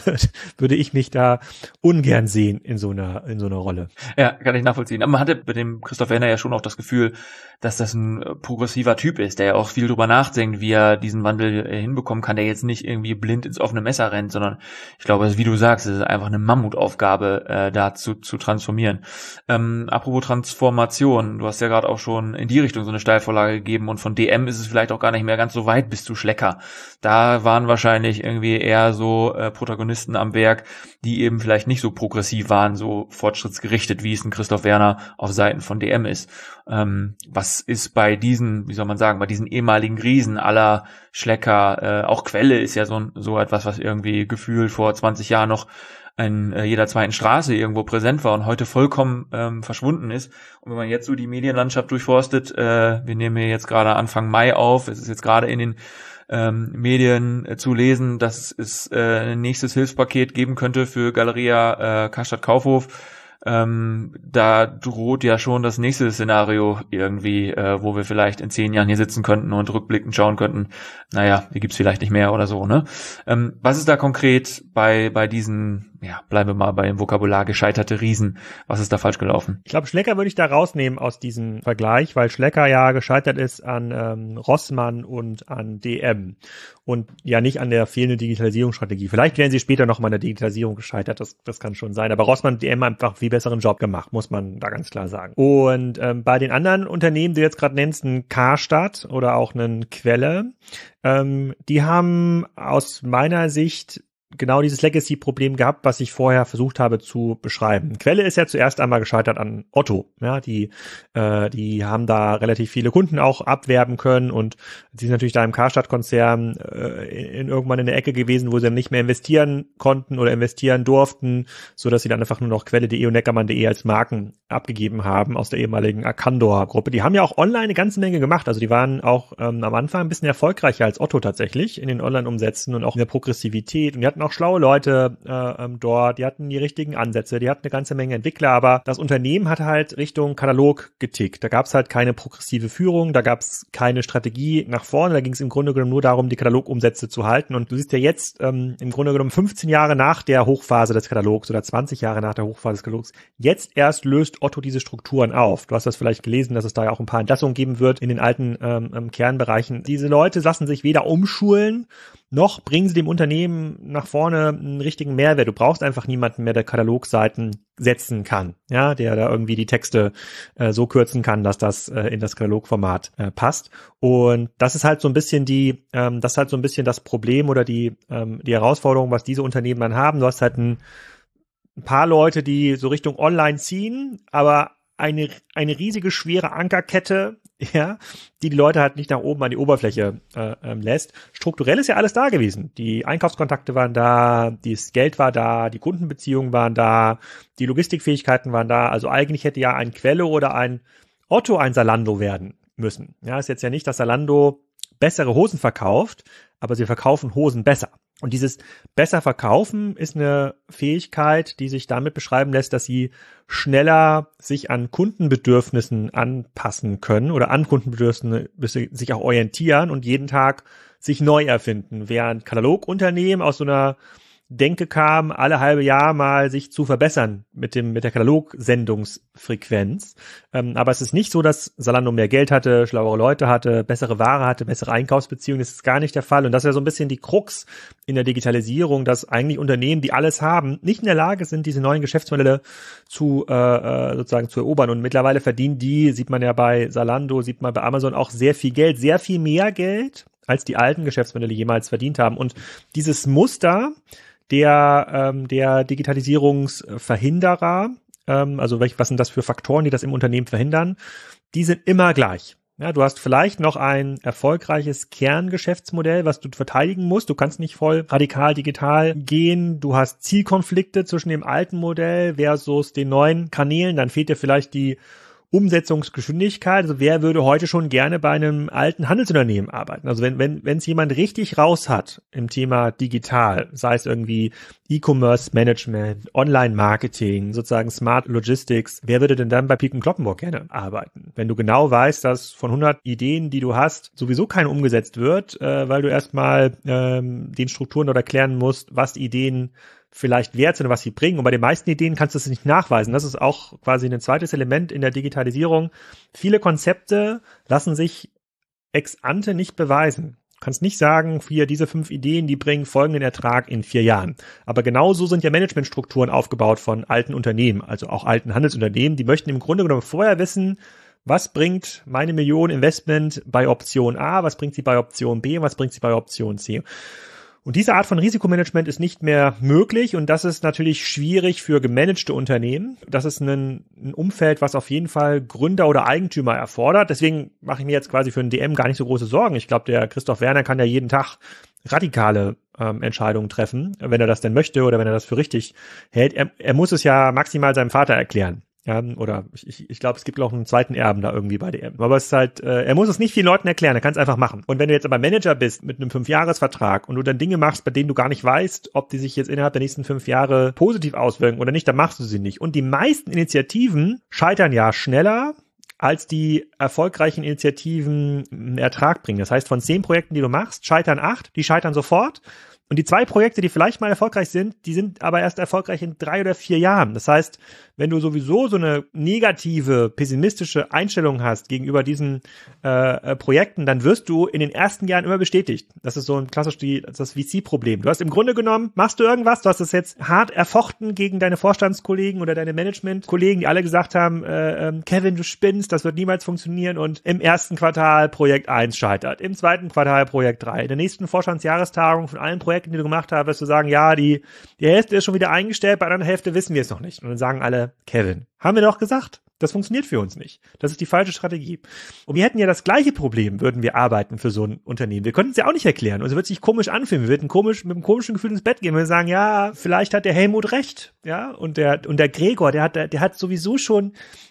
würde ich mich da ungern sehen in so einer in so einer Rolle. Ja, kann ich nachvollziehen. Aber man hatte bei dem Christoph Werner ja schon auch das Gefühl, dass das ein progressiver Typ ist, der ja auch viel drüber nachdenkt, wie er diesen Wandel hinbekommen kann, der jetzt nicht irgendwie blind ins offene Messer rennt, sondern ich glaube, wie du sagst, es ist einfach eine Mammutaufgabe, äh, da zu, zu transformieren. Ähm, apropos Transformation, du hast ja gerade auch schon in die Richtung so eine Steilvorlage gegeben und von D M ist es vielleicht auch gar nicht mehr ganz so weit bis zu Schlecker. Da waren wahrscheinlich irgendwie eher so äh, Protagonisten am Werk, die eben vielleicht nicht so progressiv waren, so fortschrittsgerichtet, wie es ein Christoph Werner auf Seiten von D M ist. Ähm, was ist bei diesen, wie soll man sagen, bei diesen ehemaligen Riesen aller Schlecker, äh, auch Quelle ist ja so, so etwas, was irgendwie gefühlt vor zwanzig Jahren noch in äh, jeder zweiten Straße irgendwo präsent war und heute vollkommen ähm, verschwunden ist. Und wenn man jetzt so die Medienlandschaft durchforstet, äh, wir nehmen hier jetzt gerade Anfang Mai auf, es ist jetzt gerade in den ähm, Medien äh, zu lesen, dass es äh, ein nächstes Hilfspaket geben könnte für Galeria äh, Karstadt Kaufhof. Ähm, da droht ja schon das nächste Szenario irgendwie, äh, wo wir vielleicht in zehn Jahren hier sitzen könnten und rückblickend schauen könnten, naja, die gibt's vielleicht nicht mehr oder so, ne? Ähm, was ist da konkret bei bei diesen, ja, bleiben wir mal bei dem Vokabular gescheiterte Riesen, was ist da falsch gelaufen? Ich glaube, Schlecker würde ich da rausnehmen aus diesem Vergleich, weil Schlecker ja gescheitert ist an ähm, Rossmann und an D M und ja nicht an der fehlenden Digitalisierungsstrategie. Vielleicht wären sie später noch mal an der Digitalisierung gescheitert, das, das kann schon sein, aber Rossmann und D M haben einfach viel besseren Job gemacht, muss man da ganz klar sagen. Und ähm, bei den anderen Unternehmen, die du jetzt gerade nennst, ein Karstadt oder auch einen Quelle, ähm, die haben aus meiner Sicht genau dieses Legacy-Problem gehabt, was ich vorher versucht habe zu beschreiben. Quelle ist ja zuerst einmal gescheitert an Otto. Ja, die, äh, die haben da relativ viele Kunden auch abwerben können und sie sind natürlich da im Karstadt-Konzern äh, in, irgendwann in der Ecke gewesen, wo sie dann nicht mehr investieren konnten oder investieren durften, so dass sie dann einfach nur noch Quelle punkt de und Neckermann punkt de als Marken abgegeben haben aus der ehemaligen Arcandor-Gruppe. Die haben ja auch online eine ganze Menge gemacht. Also die waren auch ähm, am Anfang ein bisschen erfolgreicher als Otto tatsächlich in den Online-Umsätzen und auch in der Progressivität. Und die hatten auch schlaue Leute äh, dort, die hatten die richtigen Ansätze, die hatten eine ganze Menge Entwickler, aber das Unternehmen hat halt Richtung Katalog getickt. Da gab es halt keine progressive Führung, da gab es keine Strategie nach vorne, da ging es im Grunde genommen nur darum, die Katalogumsätze zu halten. Und du siehst ja jetzt ähm, im Grunde genommen fünfzehn Jahre nach der Hochphase des Katalogs oder zwanzig Jahre nach der Hochphase des Katalogs, jetzt erst löst Otto diese Strukturen auf. Du hast das vielleicht gelesen, dass es da ja auch ein paar Entlassungen geben wird in den alten ähm, Kernbereichen. Diese Leute lassen sich weder umschulen, noch bringen sie dem Unternehmen nach vorne einen richtigen Mehrwert. Du brauchst einfach niemanden mehr, der Katalogseiten setzen kann, ja, der da irgendwie die Texte äh, so kürzen kann, dass das äh, in das Katalogformat äh, passt. Und das ist halt so ein bisschen die, ähm, das ist halt so ein bisschen das Problem oder die ähm, die Herausforderung, was diese Unternehmen dann haben. Du hast halt ein, ein paar Leute, die so Richtung Online ziehen, aber eine eine riesige schwere Ankerkette, ja, die die Leute halt nicht nach oben an die Oberfläche äh, ähm, lässt. Strukturell ist ja alles da gewesen. Die Einkaufskontakte waren da, das Geld war da, die Kundenbeziehungen waren da, die Logistikfähigkeiten waren da. Also eigentlich hätte ja ein Quelle oder ein Otto ein Zalando werden müssen. Ja, ist jetzt ja nicht, dass Zalando bessere Hosen verkauft, aber sie verkaufen Hosen besser. Und dieses besser verkaufen ist eine Fähigkeit, die sich damit beschreiben lässt, dass sie schneller sich an Kundenbedürfnissen anpassen können oder an Kundenbedürfnissen sich auch orientieren und jeden Tag sich neu erfinden. Während Katalogunternehmen aus so einer Denke kam, alle halbe Jahr mal sich zu verbessern mit dem mit der Katalogsendungsfrequenz. Ähm, aber es ist nicht so, dass Zalando mehr Geld hatte, schlauere Leute hatte, bessere Ware hatte, bessere Einkaufsbeziehungen. Das ist gar nicht der Fall. Und das ist ja so ein bisschen die Krux in der Digitalisierung, dass eigentlich Unternehmen, die alles haben, nicht in der Lage sind, diese neuen Geschäftsmodelle zu äh, sozusagen zu erobern. Und mittlerweile verdienen die, sieht man ja bei Zalando, sieht man bei Amazon auch sehr viel Geld, sehr viel mehr Geld, als die alten Geschäftsmodelle jemals verdient haben. Und dieses Muster der ähm, der Digitalisierungsverhinderer, ähm, also welch, was sind das für Faktoren, die das im Unternehmen verhindern, die sind immer gleich. Ja, du hast vielleicht noch ein erfolgreiches Kerngeschäftsmodell, was du verteidigen musst. Du kannst nicht voll radikal digital gehen. Du hast Zielkonflikte zwischen dem alten Modell versus den neuen Kanälen. Dann fehlt dir vielleicht die Umsetzungsgeschwindigkeit. Also wer würde heute schon gerne bei einem alten Handelsunternehmen arbeiten? Also wenn wenn wenn es jemand richtig raus hat im Thema digital, sei es irgendwie E-Commerce Management, Online-Marketing, sozusagen Smart Logistics, wer würde denn dann bei Piken Kloppenburg gerne arbeiten? Wenn du genau weißt, dass von hundert Ideen, die du hast, sowieso keine umgesetzt wird, äh, weil du erstmal ähm, den Strukturen dort erklären musst, was die Ideen vielleicht wert sind und was sie bringen. Und bei den meisten Ideen kannst du es nicht nachweisen. Das ist auch quasi ein zweites Element in der Digitalisierung. Viele Konzepte lassen sich ex ante nicht beweisen. Du kannst nicht sagen, hier diese fünf Ideen, die bringen folgenden Ertrag in vier Jahren. Aber genauso sind ja Managementstrukturen aufgebaut von alten Unternehmen, also auch alten Handelsunternehmen. Die möchten im Grunde genommen vorher wissen, was bringt meine Million Investment bei Option A, was bringt sie bei Option B, was bringt sie bei Option C. Und diese Art von Risikomanagement ist nicht mehr möglich und das ist natürlich schwierig für gemanagte Unternehmen. Das ist ein, ein Umfeld, was auf jeden Fall Gründer oder Eigentümer erfordert. Deswegen mache ich mir jetzt quasi für einen D M gar nicht so große Sorgen. Ich glaube, der Christoph Werner kann ja jeden Tag radikale ähm, Entscheidungen treffen, wenn er das denn möchte oder wenn er das für richtig hält. Er, er muss es ja maximal seinem Vater erklären. Ja, oder ich, ich glaube, es gibt auch einen zweiten Erben da irgendwie bei D M. Aber es ist halt, äh, er muss es nicht vielen Leuten erklären, er kann es einfach machen. Und wenn du jetzt aber Manager bist mit einem Fünfjahresvertrag und du dann Dinge machst, bei denen du gar nicht weißt, ob die sich jetzt innerhalb der nächsten fünf Jahre positiv auswirken oder nicht, dann machst du sie nicht. Und die meisten Initiativen scheitern ja schneller, als die erfolgreichen Initiativen einen Ertrag bringen. Das heißt, von zehn Projekten, die du machst, scheitern acht, die scheitern sofort. Und die zwei Projekte, die vielleicht mal erfolgreich sind, die sind aber erst erfolgreich in drei oder vier Jahren. Das heißt, wenn du sowieso so eine negative, pessimistische Einstellung hast gegenüber diesen äh, Projekten, dann wirst du in den ersten Jahren immer bestätigt. Das ist so ein klassisch die, das V C-Problem. Du hast im Grunde genommen, machst du irgendwas, du hast es jetzt hart erfochten gegen deine Vorstandskollegen oder deine Management-Kollegen, die alle gesagt haben, äh, äh, Kevin, du spinnst, das wird niemals funktionieren und im ersten Quartal Projekt eins scheitert, im zweiten Quartal Projekt drei, in der nächsten Vorstandsjahrestagung von allen Projekten, die du gemacht hast, wirst du sagen, ja, die, die Hälfte ist schon wieder eingestellt, bei der anderen Hälfte wissen wir es noch nicht. Und dann sagen alle, Kevin, haben wir doch gesagt, das funktioniert für uns nicht. Das ist die falsche Strategie. Und wir hätten ja das gleiche Problem, würden wir arbeiten für so ein Unternehmen. Wir könnten es ja auch nicht erklären. Und es wird sich komisch anfühlen. Wir würden komisch, mit einem komischen Gefühl ins Bett gehen. Wir sagen, ja, vielleicht hat der Helmut recht. Ja, und der, und der Gregor, der hat, der hat sowieso schon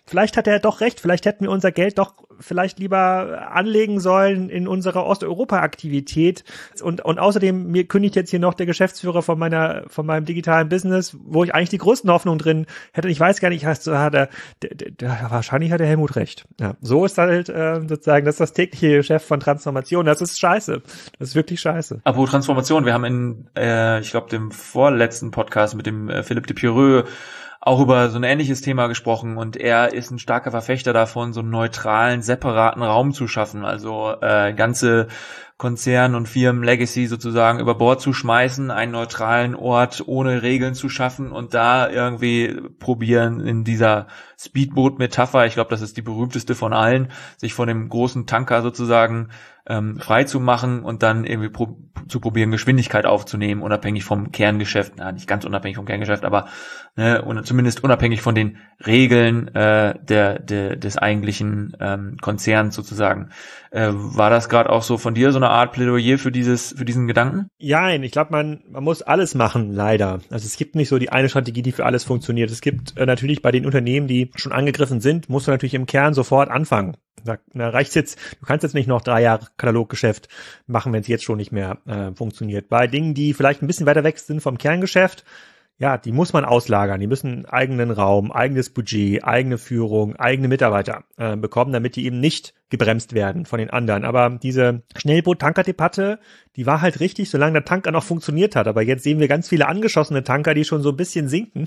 vielleicht hat er doch recht, vielleicht hätten wir unser Geld doch vielleicht lieber anlegen sollen in unsere Osteuropa-Aktivität. Und, und außerdem, mir kündigt jetzt hier noch der Geschäftsführer von meiner, von meinem digitalen Business, wo ich eigentlich die größten Hoffnungen drin hätte. Ich weiß gar nicht, hat er, der, der, der, wahrscheinlich hat der Helmut recht. Ja, so ist halt äh, sozusagen, das ist das tägliche Geschäft von Transformation. Das ist scheiße. Das ist wirklich scheiße. Apropos Transformation, wir haben in, äh, ich glaube, dem vorletzten Podcast mit dem äh, Philippe de Pierreux auch über so ein ähnliches Thema gesprochen, und er ist ein starker Verfechter davon, so einen neutralen, separaten Raum zu schaffen, also äh, ganze Konzern- und Firmen-Legacy sozusagen über Bord zu schmeißen, einen neutralen Ort ohne Regeln zu schaffen und da irgendwie probieren in dieser Speedboot-Metapher, ich glaube, das ist die berühmteste von allen, sich von dem großen Tanker sozusagen ähm, frei zu machen und dann irgendwie pro- zu probieren, Geschwindigkeit aufzunehmen, unabhängig vom Kerngeschäft, na, nicht ganz unabhängig vom Kerngeschäft, aber ne, und zumindest unabhängig von den Regeln äh, der, der des eigentlichen ähm, Konzerns sozusagen. Äh, war das gerade auch so von dir so eine Art Plädoyer für dieses für diesen Gedanken? Ja, ich glaube, man man muss alles machen, leider. Also es gibt nicht so die eine Strategie, die für alles funktioniert. Es gibt äh, natürlich bei den Unternehmen, die schon angegriffen sind, musst du natürlich im Kern sofort anfangen. Da, da reicht's jetzt, du kannst jetzt nicht noch drei Jahre Kataloggeschäft machen, wenn es jetzt schon nicht mehr äh, funktioniert. Bei Dingen, die vielleicht ein bisschen weiter weg sind vom Kerngeschäft, ja, die muss man auslagern. Die müssen eigenen Raum, eigenes Budget, eigene Führung, eigene Mitarbeiter äh, bekommen, damit die eben nicht gebremst werden von den anderen. Aber diese Schnellboot-Tanker-Debatte, die war halt richtig, solange der Tanker noch funktioniert hat. Aber jetzt sehen wir ganz viele angeschossene Tanker, die schon so ein bisschen sinken.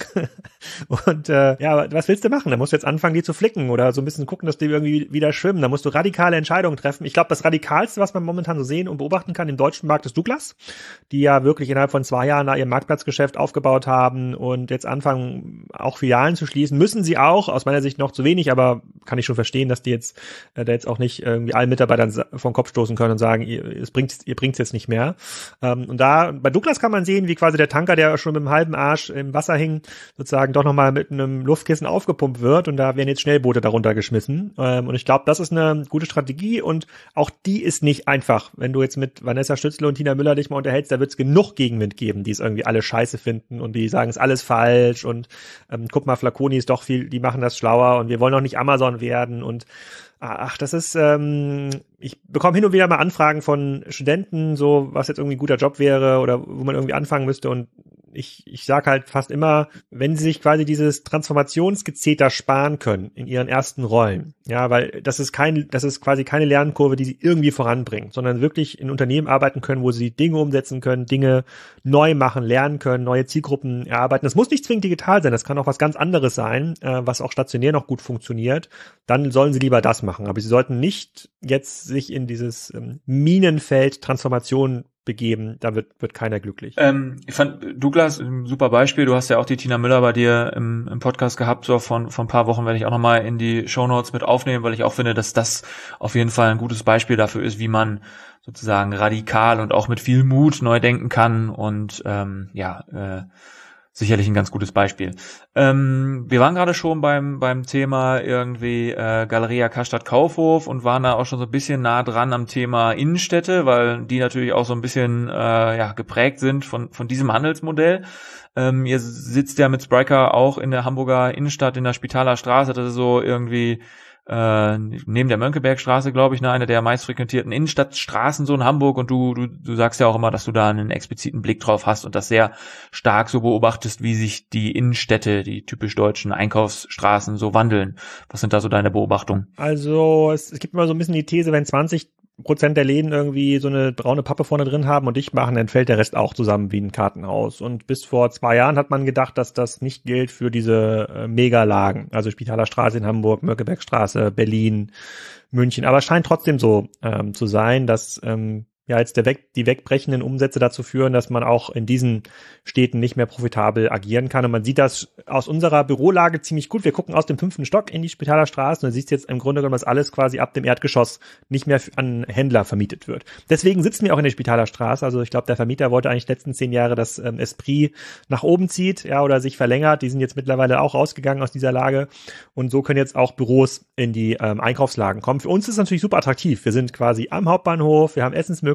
Und äh, ja, was willst du machen? Da musst du jetzt anfangen, die zu flicken oder so ein bisschen gucken, dass die irgendwie wieder schwimmen. Da musst du radikale Entscheidungen treffen. Ich glaube, das Radikalste, was man momentan so sehen und beobachten kann im deutschen Markt, ist Douglas, die ja wirklich innerhalb von zwei Jahren da ihr Marktplatzgeschäft aufgebaut haben und jetzt anfangen, auch Filialen zu schließen. Müssen sie auch, aus meiner Sicht noch zu wenig, aber kann ich schon verstehen, dass die jetzt äh, da jetzt auch nicht irgendwie allen Mitarbeitern vom Kopf stoßen können und sagen, ihr, es bringt, ihr bringt's jetzt nicht mehr. Ähm, und da, bei Douglas kann man sehen, wie quasi der Tanker, der schon mit dem halben Arsch im Wasser hing, sozusagen doch nochmal mit einem Luftkissen aufgepumpt wird, und da werden jetzt Schnellboote darunter geschmissen. Ähm, und ich glaube, das ist eine gute Strategie, und auch die ist nicht einfach. Wenn du jetzt mit Vanessa Stützle und Tina Müller dich mal unterhältst, da wird es genug Gegenwind geben, die es irgendwie alle scheiße finden und die sagen, es ist alles falsch und ähm, guck mal, Flaconi ist doch viel, die machen das schlauer und wir wollen auch nicht Amazon werden und ach, das ist, ähm, ich bekomme hin und wieder mal Anfragen von Studenten, so was jetzt irgendwie ein guter Job wäre oder wo man irgendwie anfangen müsste, und ich ich sage halt fast immer, wenn sie sich quasi dieses Transformationsgezeter sparen können in ihren ersten Rollen, ja, weil das ist kein, das ist quasi keine Lernkurve, die sie irgendwie voranbringt, sondern wirklich in Unternehmen arbeiten können, wo sie Dinge umsetzen können, Dinge neu machen, lernen können, neue Zielgruppen erarbeiten. Das muss nicht zwingend digital sein, das kann auch was ganz anderes sein, äh, was auch stationär noch gut funktioniert. Dann sollen sie lieber das machen, aber sie sollten nicht jetzt sich in dieses ähm, Minenfeld Transformation begeben, da wird, wird keiner glücklich. Ähm, ich fand Douglas ein super Beispiel. Du hast ja auch die Tina Müller bei dir im, im Podcast gehabt, so von, von ein paar Wochen werde ich auch nochmal in die Shownotes mit aufnehmen, weil ich auch finde, dass das auf jeden Fall ein gutes Beispiel dafür ist, wie man sozusagen radikal und auch mit viel Mut neu denken kann, und ähm, ja, äh, sicherlich ein ganz gutes Beispiel. Ähm, wir waren gerade schon beim beim Thema irgendwie äh, Galeria Karstadt Kaufhof und waren da auch schon so ein bisschen nah dran am Thema Innenstädte, weil die natürlich auch so ein bisschen äh, ja geprägt sind von von diesem Handelsmodell. Ähm, ihr sitzt ja mit Spryker auch in der Hamburger Innenstadt in der Spitaler Straße, das ist so irgendwie äh, neben der Mönckebergstraße, glaube ich, ne, eine der meistfrequentierten Innenstadtstraßen so in Hamburg, und du, du du sagst ja auch immer, dass du da einen expliziten Blick drauf hast und das sehr stark so beobachtest, wie sich die Innenstädte, die typisch deutschen Einkaufsstraßen so wandeln. Was sind da so deine Beobachtungen? Also es, es gibt immer so ein bisschen die These, wenn zwanzig Prozent der Läden irgendwie so eine braune Pappe vorne drin haben und dicht machen, dann fällt der Rest auch zusammen wie ein Kartenhaus. Und bis vor zwei Jahren hat man gedacht, dass das nicht gilt für diese äh, Megalagen, also Spitaler Straße in Hamburg, Mönckebergstraße, Berlin, München. Aber es scheint trotzdem so ähm, zu sein, dass ähm, ja jetzt der weg, die wegbrechenden Umsätze dazu führen, dass man auch in diesen Städten nicht mehr profitabel agieren kann. Und man sieht das aus unserer Bürolage ziemlich gut. Wir gucken aus dem fünften Stock in die Spitaler Straße und du siehst jetzt im Grunde genommen, dass alles quasi ab dem Erdgeschoss nicht mehr an Händler vermietet wird. Deswegen sitzen wir auch in der Spitaler Straße. Also ich glaube, der Vermieter wollte eigentlich die letzten zehn Jahre, dass ähm, Esprit nach oben zieht, ja, oder sich verlängert. Die sind jetzt mittlerweile auch rausgegangen aus dieser Lage. Und so können jetzt auch Büros in die ähm, Einkaufslagen kommen. Für uns ist es natürlich super attraktiv. Wir sind quasi am Hauptbahnhof, wir haben Essensmöglichkeiten,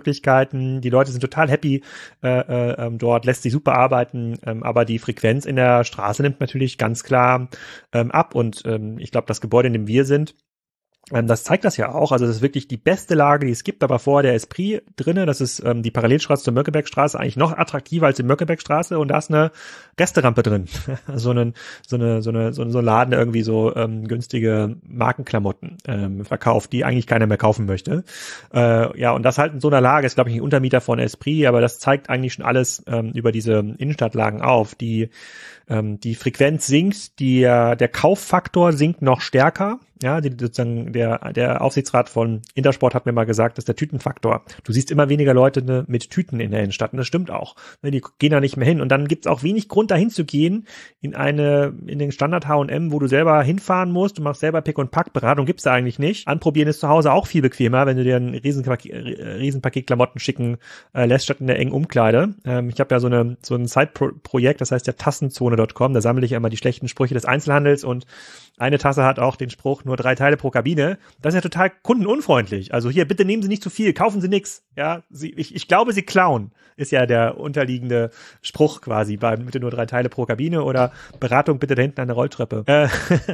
Möglichkeiten, die Leute sind total happy äh, äh, dort, lässt sich super arbeiten, ähm, aber die Frequenz in der Straße nimmt natürlich ganz klar ähm, ab und ähm, ich glaube, das Gebäude, in dem wir sind, Ähm, das zeigt das ja auch. Also das ist wirklich die beste Lage, die es gibt, aber vor der Esprit drinne. Das ist ähm, die Parallelstraße zur Mönckebergstraße, eigentlich noch attraktiver als die Mönckebergstraße, und da ist eine Gästerampe drin. so, einen, so, eine, so, eine, so, eine, so ein Laden, der irgendwie so ähm, günstige Markenklamotten ähm, verkauft, die eigentlich keiner mehr kaufen möchte. Äh, ja, und das halt in so einer Lage ist, glaube ich, ein Untermieter von Esprit, aber das zeigt eigentlich schon alles ähm, über diese Innenstadtlagen auf. Die ähm, die Frequenz sinkt, die, der Kauffaktor sinkt noch stärker. Ja, die, sozusagen der, der Aufsichtsrat von Intersport hat mir mal gesagt, dass der Tütenfaktor. Du siehst immer weniger Leute ne, mit Tüten in der Innenstadt, und das stimmt auch. Ne, die gehen da nicht mehr hin, und dann gibt's auch wenig Grund, dahin zu gehen in eine, in den Standard H und M, wo du selber hinfahren musst. Du machst selber Pick und Pack. Beratung gibt's da eigentlich nicht. Anprobieren ist zu Hause auch viel bequemer, wenn du dir ein Riesenpaket, Riesenpaket Klamotten schicken äh, lässt, statt in der engen Umkleide. Ähm, ich habe ja so eine so ein Side-Projekt, das heißt ja Tassenzone Punkt com. Da sammle ich ja immer die schlechten Sprüche des Einzelhandels, und eine Tasse hat auch den Spruch, nur drei Teile pro Kabine. Das ist ja total kundenunfreundlich. Also hier, bitte nehmen Sie nicht zu viel, kaufen Sie nix. Ja, Sie, ich, ich glaube, Sie klauen, ist ja der unterliegende Spruch quasi bei bitte nur drei Teile pro Kabine, oder Beratung bitte da hinten an der Rolltreppe. Äh,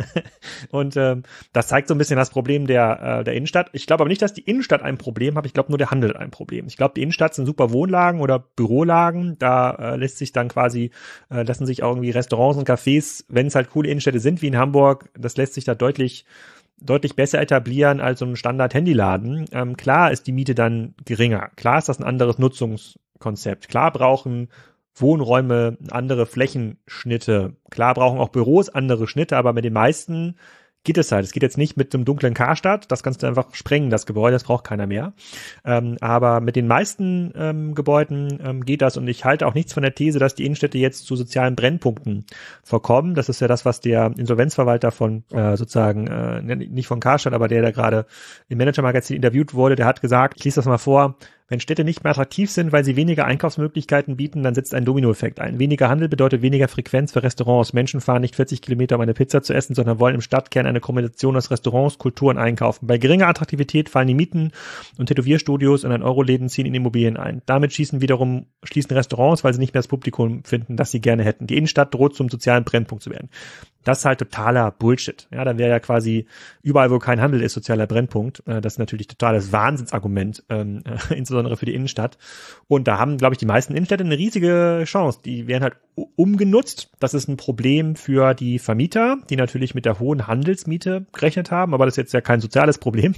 und ähm, das zeigt so ein bisschen das Problem der, äh, der Innenstadt. Ich glaube aber nicht, dass die Innenstadt ein Problem hat. Ich glaube nur, der Handel ein Problem. Ich glaube, die Innenstadt sind super Wohnlagen oder Bürolagen. Da äh, lässt sich dann quasi, äh, lassen sich auch irgendwie Restaurants und Cafés, wenn es halt coole Innenstädte sind, wie in Hamburg, das lässt sich da deutlich deutlich besser etablieren als so ein Standard-Handyladen. Ähm, klar ist die Miete dann geringer. Klar ist das ein anderes Nutzungskonzept. Klar brauchen Wohnräume andere Flächenschnitte. Klar brauchen auch Büros andere Schnitte, aber mit den meisten geht es halt. Es geht jetzt nicht mit einem dunklen Karstadt, das kannst du einfach sprengen, das Gebäude, das braucht keiner mehr. Ähm, aber mit den meisten ähm, Gebäuden ähm, geht das, und ich halte auch nichts von der These, dass die Innenstädte jetzt zu sozialen Brennpunkten verkommen. Das ist ja das, was der Insolvenzverwalter von äh, sozusagen, äh, nicht von Karstadt, aber der, der gerade im Manager-Magazin interviewt wurde, der hat gesagt, ich lese das mal vor: Wenn Städte nicht mehr attraktiv sind, weil sie weniger Einkaufsmöglichkeiten bieten, dann setzt ein Dominoeffekt ein. Weniger Handel bedeutet weniger Frequenz für Restaurants. Menschen fahren nicht vierzig Kilometer, um eine Pizza zu essen, sondern wollen im Stadtkern eine Kombination aus Restaurants, Kultur und Einkaufen. Bei geringer Attraktivität fallen die Mieten, und Tätowierstudios und ein Euro-Läden ziehen in Immobilien ein. Damit schießen wiederum schließen Restaurants, weil sie nicht mehr das Publikum finden, das sie gerne hätten. Die Innenstadt droht zum sozialen Brennpunkt zu werden. Das ist halt totaler Bullshit. Ja, dann wäre ja quasi überall, wo kein Handel ist, sozialer Brennpunkt. Das ist natürlich totales Wahnsinnsargument, ähm, insbesondere für die Innenstadt. Und da haben, glaube ich, die meisten Innenstädte eine riesige Chance. Die werden halt umgenutzt. Das ist ein Problem für die Vermieter, die natürlich mit der hohen Handelsmiete gerechnet haben, aber das ist jetzt ja kein soziales Problem.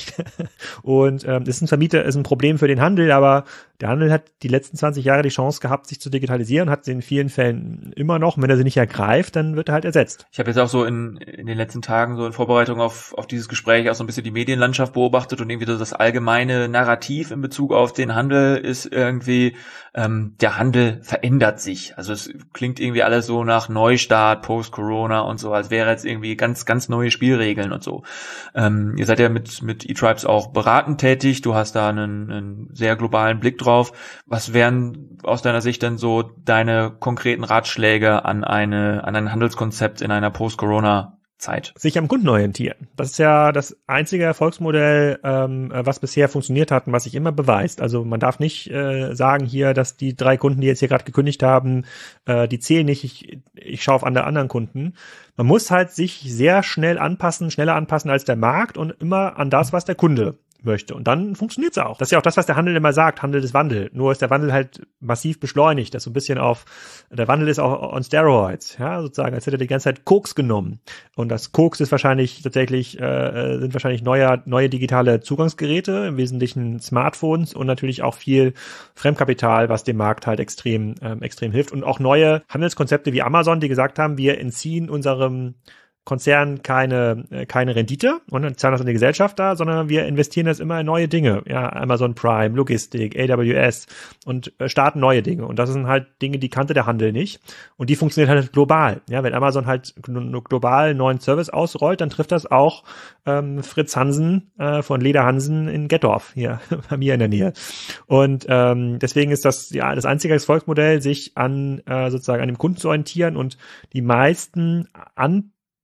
Und ähm, das ist ein Vermieter, ist ein Problem für den Handel, aber der Handel hat die letzten zwanzig Jahre die Chance gehabt, sich zu digitalisieren, hat sie in vielen Fällen immer noch. Und wenn er sie nicht ergreift, dann wird er halt ersetzt. Ich habe jetzt auch so in in den letzten Tagen so in Vorbereitung auf auf dieses Gespräch auch so ein bisschen die Medienlandschaft beobachtet, und irgendwie so das allgemeine Narrativ in Bezug auf den Handel ist irgendwie, ähm, der Handel verändert sich. Also es klingt irgendwie alles so nach Neustart, Post-Corona und so, als wäre jetzt irgendwie ganz ganz neue Spielregeln und so. Ähm, ihr seid ja mit mit eTribes auch beratend tätig. Du hast da einen, einen sehr globalen Blick drauf. Was wären aus deiner Sicht denn so deine konkreten Ratschläge an eine an ein Handelskonzept in einer Post-Corona-Zeit? Sich am Kunden orientieren. Das ist ja das einzige Erfolgsmodell, ähm, was bisher funktioniert hat und was sich immer beweist. Also man darf nicht äh, sagen hier, dass die drei Kunden, die jetzt hier gerade gekündigt haben, äh, die zählen nicht. Ich, ich schaue auf andere anderen Kunden. Man muss halt sich sehr schnell anpassen, schneller anpassen als der Markt, und immer an das, was der Kunde möchte. Und dann funktioniert's auch. Das ist ja auch das, was der Handel immer sagt, Handel ist Wandel. Nur ist der Wandel halt massiv beschleunigt. Das ist so ein bisschen auf, der Wandel ist auch on steroids, ja, sozusagen, als hätte er die ganze Zeit Koks genommen. Und das Koks ist wahrscheinlich tatsächlich, äh, sind wahrscheinlich neue, neue digitale Zugangsgeräte, im Wesentlichen Smartphones, und natürlich auch viel Fremdkapital, was dem Markt halt extrem, ähm, extrem hilft. Und auch neue Handelskonzepte wie Amazon, die gesagt haben, wir entziehen unserem Konzern keine keine Rendite und dann zahlen das an die Gesellschaft da, sondern wir investieren das immer in neue Dinge. Ja, Amazon Prime, Logistik, A W S, und äh, starten neue Dinge. Und das sind halt Dinge, die kannte der Handel nicht. Und die funktionieren halt global. Ja, wenn Amazon halt global einen neuen Service ausrollt, dann trifft das auch ähm, Fritz Hansen äh, von Leder Hansen in Gettorf, hier bei mir in der Nähe. Und ähm, deswegen ist das ja das einzige Erfolgsmodell, sich an äh, sozusagen an dem Kunden zu orientieren, und die meisten an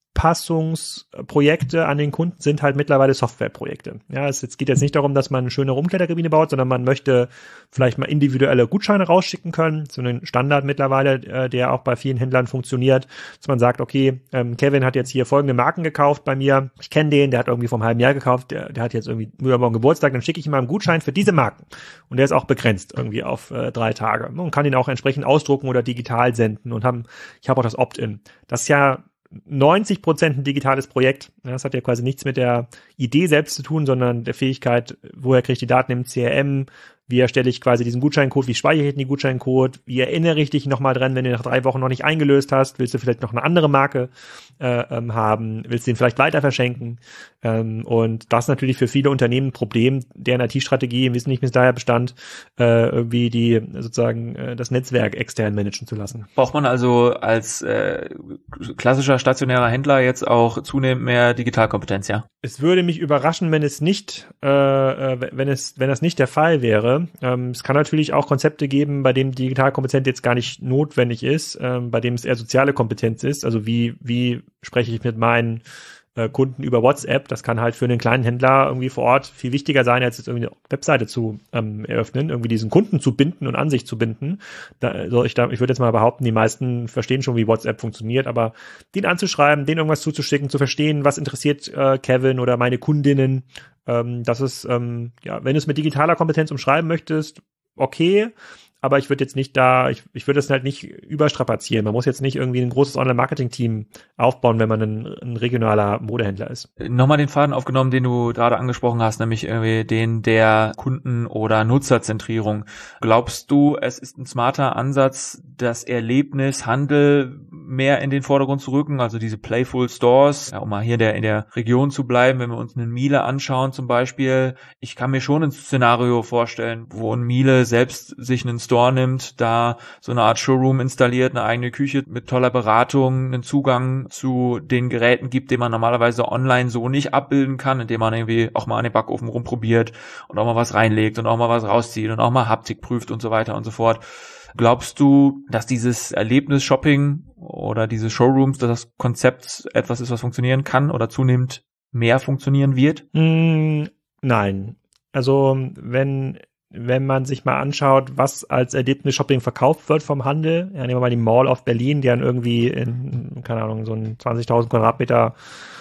Anpassungsprojekte an den Kunden sind halt mittlerweile Softwareprojekte. Ja, es, es geht jetzt nicht darum, dass man eine schöne Umkleidekabine baut, sondern man möchte vielleicht mal individuelle Gutscheine rausschicken können. So ein Standard mittlerweile, äh, der auch bei vielen Händlern funktioniert, dass man sagt, okay, ähm, Kevin hat jetzt hier folgende Marken gekauft bei mir. Ich kenne den, der hat irgendwie vor einem halben Jahr gekauft, der, der hat jetzt irgendwie übermorgen Geburtstag, dann schicke ich ihm mal einen Gutschein für diese Marken. Und der ist auch begrenzt irgendwie auf äh, drei Tage. Man kann ihn auch entsprechend ausdrucken oder digital senden und haben, ich habe auch das Opt-in. Das ist ja neunzig Prozent ein digitales Projekt. Das hat ja quasi nichts mit der Idee selbst zu tun, sondern der Fähigkeit, woher kriege ich die Daten im C R M, wie erstelle ich quasi diesen Gutscheincode, wie speichere ich den Gutscheincode, wie erinnere ich dich nochmal dran, wenn du nach drei Wochen noch nicht eingelöst hast, willst du vielleicht noch eine andere Marke äh, ähm, haben, willst du den vielleicht weiter verschenken, ähm, und das ist natürlich für viele Unternehmen ein Problem, deren I T-Strategie im Wesentlichen bis daher bestand, äh, irgendwie die sozusagen äh, das Netzwerk extern managen zu lassen. Braucht man also als äh, klassischer stationärer Händler jetzt auch zunehmend mehr Digitalkompetenz, ja? Es würde mich überraschen, wenn es nicht, äh, wenn es, wenn das nicht der Fall wäre. Ähm, es kann natürlich auch Konzepte geben, bei denen Digitalkompetenz jetzt gar nicht notwendig ist, ähm, bei dem es eher soziale Kompetenz ist. Also wie, wie spreche ich mit meinen äh, Kunden über WhatsApp? Das kann halt für einen kleinen Händler irgendwie vor Ort viel wichtiger sein, als jetzt irgendwie eine Webseite zu ähm, eröffnen, irgendwie diesen Kunden zu binden und an sich zu binden. Da, also ich, da, ich würde jetzt mal behaupten, die meisten verstehen schon, wie WhatsApp funktioniert, aber den anzuschreiben, denen irgendwas zuzuschicken, zu verstehen, was interessiert äh, Kevin oder meine Kundinnen, ähm, das ist, ähm, ja, wenn du es mit digitaler Kompetenz umschreiben möchtest, okay, aber ich würde jetzt nicht da, ich, ich würde das halt nicht überstrapazieren. Man muss jetzt nicht irgendwie ein großes Online-Marketing-Team aufbauen, wenn man ein, ein regionaler Modehändler ist. Nochmal den Faden aufgenommen, den du gerade angesprochen hast, nämlich irgendwie den der Kunden- oder Nutzerzentrierung. Glaubst du, es ist ein smarter Ansatz, das Erlebnis Handel mehr in den Vordergrund zu rücken, also diese Playful Stores, ja, um mal hier der, in der Region zu bleiben, wenn wir uns einen Miele anschauen zum Beispiel. Ich kann mir schon ein Szenario vorstellen, wo ein Miele selbst sich einen Store nimmt, da so eine Art Showroom installiert, eine eigene Küche mit toller Beratung, einen Zugang zu den Geräten gibt, den man normalerweise online so nicht abbilden kann, indem man irgendwie auch mal an den Backofen rumprobiert und auch mal was reinlegt und auch mal was rauszieht und auch mal Haptik prüft und so weiter und so fort. Glaubst du, dass dieses Erlebnis-Shopping oder diese Showrooms, dass das Konzept etwas ist, was funktionieren kann oder zunehmend mehr funktionieren wird? Mm, nein. Also wenn wenn man sich mal anschaut, was als Erlebnis-Shopping verkauft wird vom Handel, ja, nehmen wir mal die Mall of Berlin, die dann irgendwie in, keine Ahnung, so ein zwanzigtausend Quadratmeter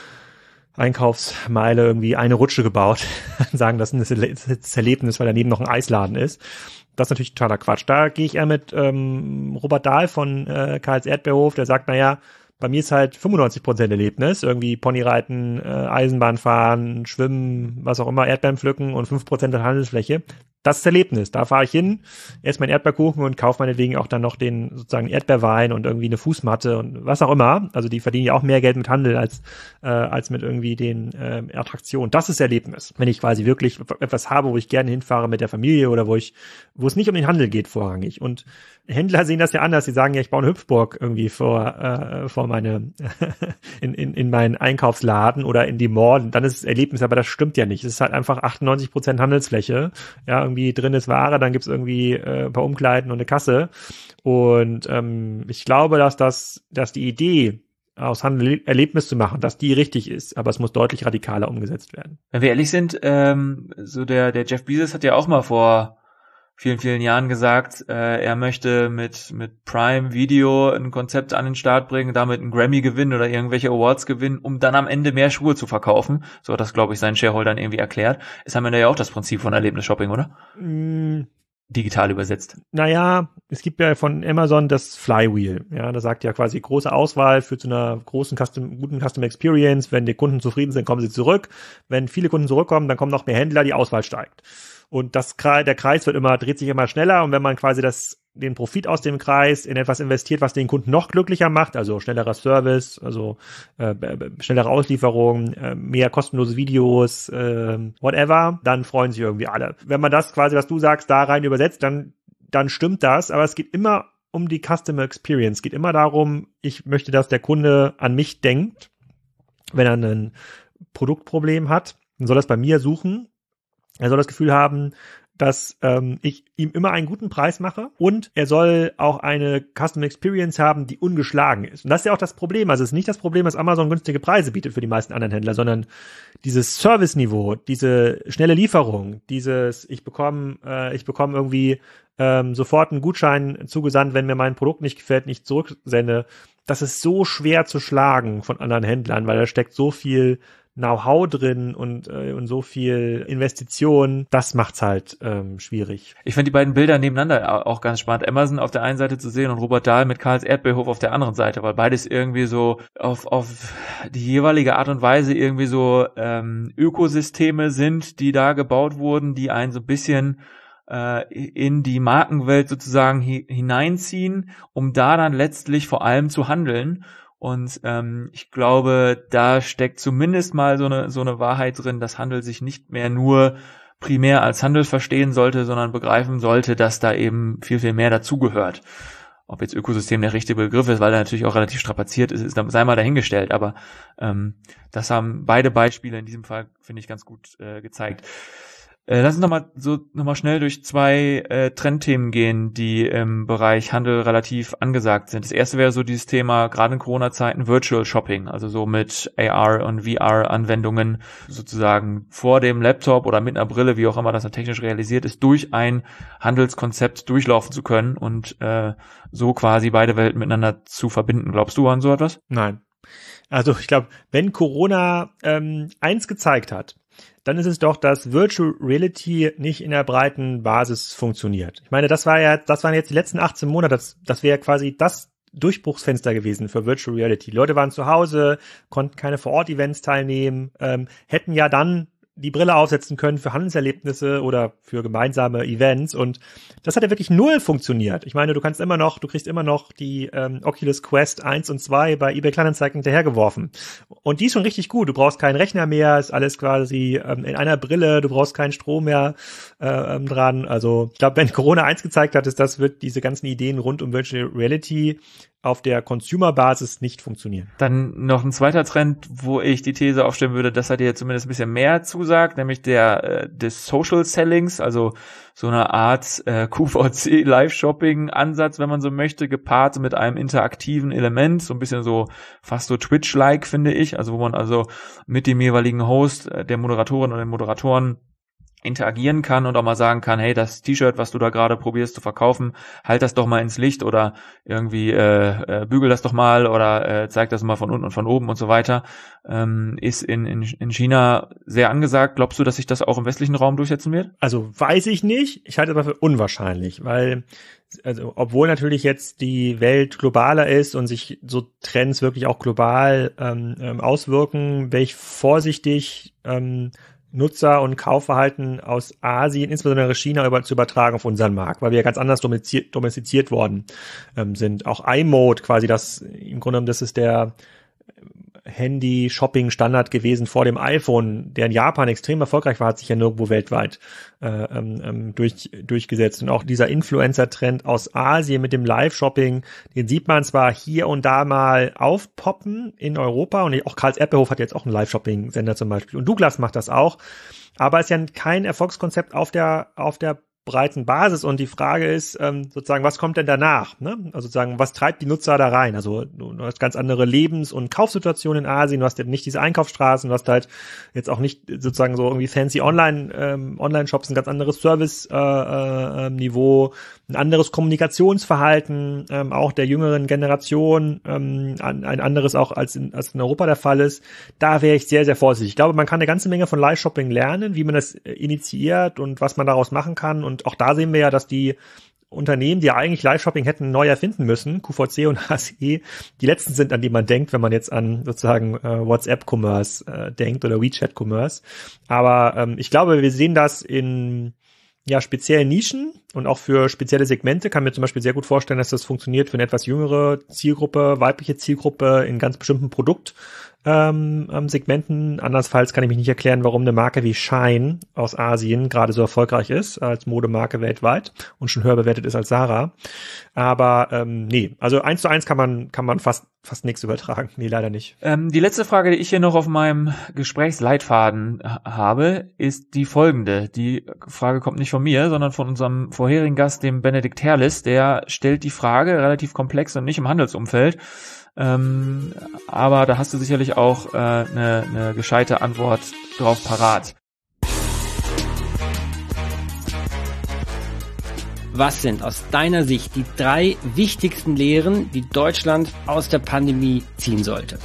Einkaufsmeile irgendwie eine Rutsche gebaut, sagen, das ist ein Erlebnis, weil daneben noch ein Eisladen ist. Das ist natürlich totaler Quatsch. Da gehe ich eher mit ähm, Robert Dahl von äh, Karls Erdbeerhof, der sagt, naja, bei mir ist halt fünfundneunzig Prozent Erlebnis, irgendwie Ponyreiten, äh, Eisenbahn fahren, Schwimmen, was auch immer, Erdbeeren pflücken und fünf Prozent der Handelsfläche. Das ist Erlebnis. Da fahre ich hin, esse meinen Erdbeerkuchen und kaufe meinetwegen auch dann noch den sozusagen Erdbeerwein und irgendwie eine Fußmatte und was auch immer. Also die verdienen ja auch mehr Geld mit Handel als äh, als mit irgendwie den äh, Attraktionen. Das ist Erlebnis. Wenn ich quasi wirklich etwas habe, wo ich gerne hinfahre mit der Familie oder wo ich, wo es nicht um den Handel geht vorrangig. Und Händler sehen das ja anders. Die sagen ja, ich baue eine Hüpfburg irgendwie vor äh, vor meine in, in in meinen Einkaufsladen oder in die Mall. Dann ist es Erlebnis, aber das stimmt ja nicht. Es ist halt einfach achtundneunzig Prozent Handelsfläche. Ja, irgendwie drin ist Ware, dann gibt's irgendwie äh, ein paar Umkleiden und eine Kasse. Und ähm, ich glaube, dass das, dass die Idee aus Handel Erlebnis zu machen, dass die richtig ist, aber es muss deutlich radikaler umgesetzt werden. Wenn wir ehrlich sind, ähm, so der der Jeff Bezos hat ja auch mal vor vielen, vielen Jahren gesagt, äh, er möchte mit mit Prime Video ein Konzept an den Start bringen, damit einen Grammy gewinnen oder irgendwelche Awards gewinnen, um dann am Ende mehr Schuhe zu verkaufen. So hat das, glaube ich, seinen Shareholdern irgendwie erklärt. Ist am Ende ja auch das Prinzip von Erlebnis-Shopping, oder? Mm. Digital übersetzt. Naja, es gibt ja von Amazon das Flywheel. Ja, da sagt ja quasi große Auswahl führt zu einer großen Custom, guten Customer Experience. Wenn die Kunden zufrieden sind, kommen sie zurück. Wenn viele Kunden zurückkommen, dann kommen noch mehr Händler, die Auswahl steigt. Und das, der Kreis wird immer, dreht sich immer schneller. Und wenn man quasi das, den Profit aus dem Kreis in etwas investiert, was den Kunden noch glücklicher macht, also schnellerer Service, also äh, schnellere Auslieferung, äh, mehr kostenlose Videos, äh, whatever, dann freuen sich irgendwie alle. Wenn man das quasi, was du sagst, da rein übersetzt, dann, dann stimmt das. Aber es geht immer um die Customer Experience. Es geht immer darum, ich möchte, dass der Kunde an mich denkt, wenn er ein Produktproblem hat. Dann soll das bei mir suchen. Er soll das Gefühl haben, dass ähm, ich ihm immer einen guten Preis mache und er soll auch eine Custom Experience haben, die ungeschlagen ist. Und das ist ja auch das Problem. Also es ist nicht das Problem, dass Amazon günstige Preise bietet für die meisten anderen Händler, sondern dieses Service-Niveau, diese schnelle Lieferung, dieses ich bekomme äh, ich bekomme irgendwie ähm, sofort einen Gutschein zugesandt, wenn mir mein Produkt nicht gefällt, nicht zurücksende. Das ist so schwer zu schlagen von anderen Händlern, weil da steckt so viel Know-how drin und äh, und so viel Investition, das macht's halt ähm, schwierig. Ich finde die beiden Bilder nebeneinander auch ganz spannend. Amazon auf der einen Seite zu sehen und Robert Dahl mit Karls Erdbeerhof auf der anderen Seite, weil beides irgendwie so auf auf die jeweilige Art und Weise irgendwie so ähm, Ökosysteme sind, die da gebaut wurden, die einen so ein bisschen äh, in die Markenwelt sozusagen hi- hineinziehen, um da dann letztlich vor allem zu handeln. Und ähm, ich glaube, da steckt zumindest mal so eine so eine Wahrheit drin, dass Handel sich nicht mehr nur primär als Handel verstehen sollte, sondern begreifen sollte, dass da eben viel, viel mehr dazugehört. Ob jetzt Ökosystem der richtige Begriff ist, weil er natürlich auch relativ strapaziert ist, ist sei mal dahingestellt. Aber ähm, das haben beide Beispiele in diesem Fall, finde ich, ganz gut äh, gezeigt. Äh, lass uns nochmal so nochmal schnell durch zwei äh, Trendthemen gehen, die im Bereich Handel relativ angesagt sind. Das erste wäre so dieses Thema, gerade in Corona-Zeiten, Virtual Shopping, also so mit A R und V R-Anwendungen sozusagen vor dem Laptop oder mit einer Brille, wie auch immer das dann technisch realisiert ist, durch ein Handelskonzept durchlaufen zu können und äh, so quasi beide Welten miteinander zu verbinden. Glaubst du an so etwas? Nein. Also ich glaube, wenn Corona ähm, eins gezeigt hat, dann ist es doch, dass Virtual Reality nicht in der breiten Basis funktioniert. Ich meine, das war ja, das waren jetzt die letzten achtzehn Monate, das, das wäre quasi das Durchbruchsfenster gewesen für Virtual Reality. Leute waren zu Hause, konnten keine Vor-Ort-Events teilnehmen, ähm, hätten ja dann die Brille aufsetzen können für Handelserlebnisse oder für gemeinsame Events und das hat ja wirklich null funktioniert. Ich meine, du kannst immer noch, du kriegst immer noch die ähm, Oculus Quest eins und zwei bei eBay Kleinanzeigen hinterhergeworfen und die ist schon richtig gut. Du brauchst keinen Rechner mehr, ist alles quasi ähm, in einer Brille, du brauchst keinen Strom mehr äh, dran. Also ich glaube, wenn Corona eins gezeigt hat, ist das, wird diese ganzen Ideen rund um Virtual Reality auf der Consumer-Basis nicht funktionieren. Dann noch ein zweiter Trend, wo ich die These aufstellen würde, dass er dir zumindest ein bisschen mehr zusagt, nämlich der äh, des Social Sellings, also so eine Art äh, Q V C Live-Shopping-Ansatz, wenn man so möchte, gepaart mit einem interaktiven Element, so ein bisschen so fast so Twitch-like, finde ich, also wo man also mit dem jeweiligen Host, äh, der Moderatorin oder den Moderatoren interagieren kann und auch mal sagen kann, hey, das T-Shirt, was du da gerade probierst zu verkaufen, halt das doch mal ins Licht oder irgendwie äh, äh, bügel das doch mal oder äh, zeig das mal von unten und von oben und so weiter, ähm, ist in, in, in China sehr angesagt. Glaubst du, dass sich das auch im westlichen Raum durchsetzen wird? Also weiß ich nicht. Ich halte es aber für unwahrscheinlich, weil also obwohl natürlich jetzt die Welt globaler ist und sich so Trends wirklich auch global ähm, ähm, auswirken, wäre ich vorsichtig, ähm, Nutzer- und Kaufverhalten aus Asien, insbesondere China, über, zu übertragen auf unseren Markt, weil wir ja ganz anders domestiziert, domestiziert worden ähm, sind. Auch iMode quasi, das im Grunde genommen, das ist der Handy-Shopping-Standard gewesen vor dem iPhone, der in Japan extrem erfolgreich war, hat sich ja nirgendwo weltweit äh, ähm, durch, durchgesetzt. Und auch dieser Influencer-Trend aus Asien mit dem Live-Shopping, den sieht man zwar hier und da mal aufpoppen in Europa und auch Karls Erdbeerhof hat jetzt auch einen Live-Shopping-Sender zum Beispiel und Douglas macht das auch, aber es ist ja kein Erfolgskonzept auf der auf der breiten Basis und die Frage ist ähm, sozusagen, was kommt denn danach? Ne? Also sozusagen, was treibt die Nutzer da rein? Also du, du hast ganz andere Lebens- und Kaufsituationen in Asien, du hast eben nicht diese Einkaufsstraßen, du hast halt jetzt auch nicht sozusagen so irgendwie fancy Online ähm, Online-Shops, ein ganz anderes Service-Niveau, äh, äh, ein anderes Kommunikationsverhalten, ähm, auch der jüngeren Generation, ähm, ein, ein anderes auch als in, als in Europa der Fall ist. Da wäre ich sehr, sehr vorsichtig. Ich glaube, man kann eine ganze Menge von Live-Shopping lernen, wie man das initiiert und was man daraus machen kann. Und auch da sehen wir ja, dass die Unternehmen, die ja eigentlich Live-Shopping hätten neu erfinden müssen, Q V C und H C E, die letzten sind, an die man denkt, wenn man jetzt an sozusagen äh, WhatsApp-Commerce äh, denkt oder WeChat-Commerce. Aber ähm, ich glaube, wir sehen das in ja speziellen Nischen und auch für spezielle Segmente. Kann mir zum Beispiel sehr gut vorstellen, dass das funktioniert für eine etwas jüngere Zielgruppe, weibliche Zielgruppe in ganz bestimmten Produkt ähm, ähm, Segmenten. Andernfalls kann ich mich nicht erklären, warum eine Marke wie Shine aus Asien gerade so erfolgreich ist als Modemarke weltweit und schon höher bewertet ist als Zara. Aber ähm, nee, also eins zu eins kann man kann man fast fast nichts übertragen. Nee, leider nicht. Ähm, die letzte Frage, die ich hier noch auf meinem Gesprächsleitfaden h- habe, ist die folgende. Die Frage kommt nicht von mir, sondern von unserem vorherigen Gast, dem Benedikt Herrlis. Der stellt die Frage, relativ komplex und nicht im Handelsumfeld. Ähm, aber da hast du sicherlich auch äh, eine, eine gescheite Antwort drauf parat. Was sind aus deiner Sicht die drei wichtigsten Lehren, die Deutschland aus der Pandemie ziehen sollte?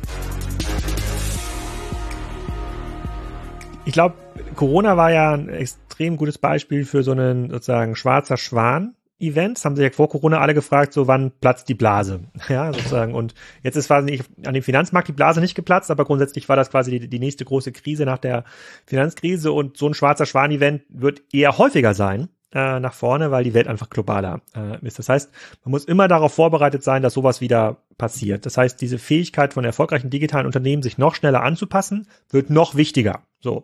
Ich glaube, Corona war ja ein extrem gutes Beispiel für so einen sozusagen schwarzer Schwan. Events, haben sich ja vor Corona alle gefragt, so wann platzt die Blase, ja, sozusagen. Und jetzt ist quasi nicht, an dem Finanzmarkt die Blase nicht geplatzt, aber grundsätzlich war das quasi die, die nächste große Krise nach der Finanzkrise und so ein schwarzer Schwan-Event wird eher häufiger sein äh, nach vorne, weil die Welt einfach globaler äh, ist. Das heißt, man muss immer darauf vorbereitet sein, dass sowas wieder passiert. Das heißt, diese Fähigkeit von erfolgreichen digitalen Unternehmen, sich noch schneller anzupassen, wird noch wichtiger. So,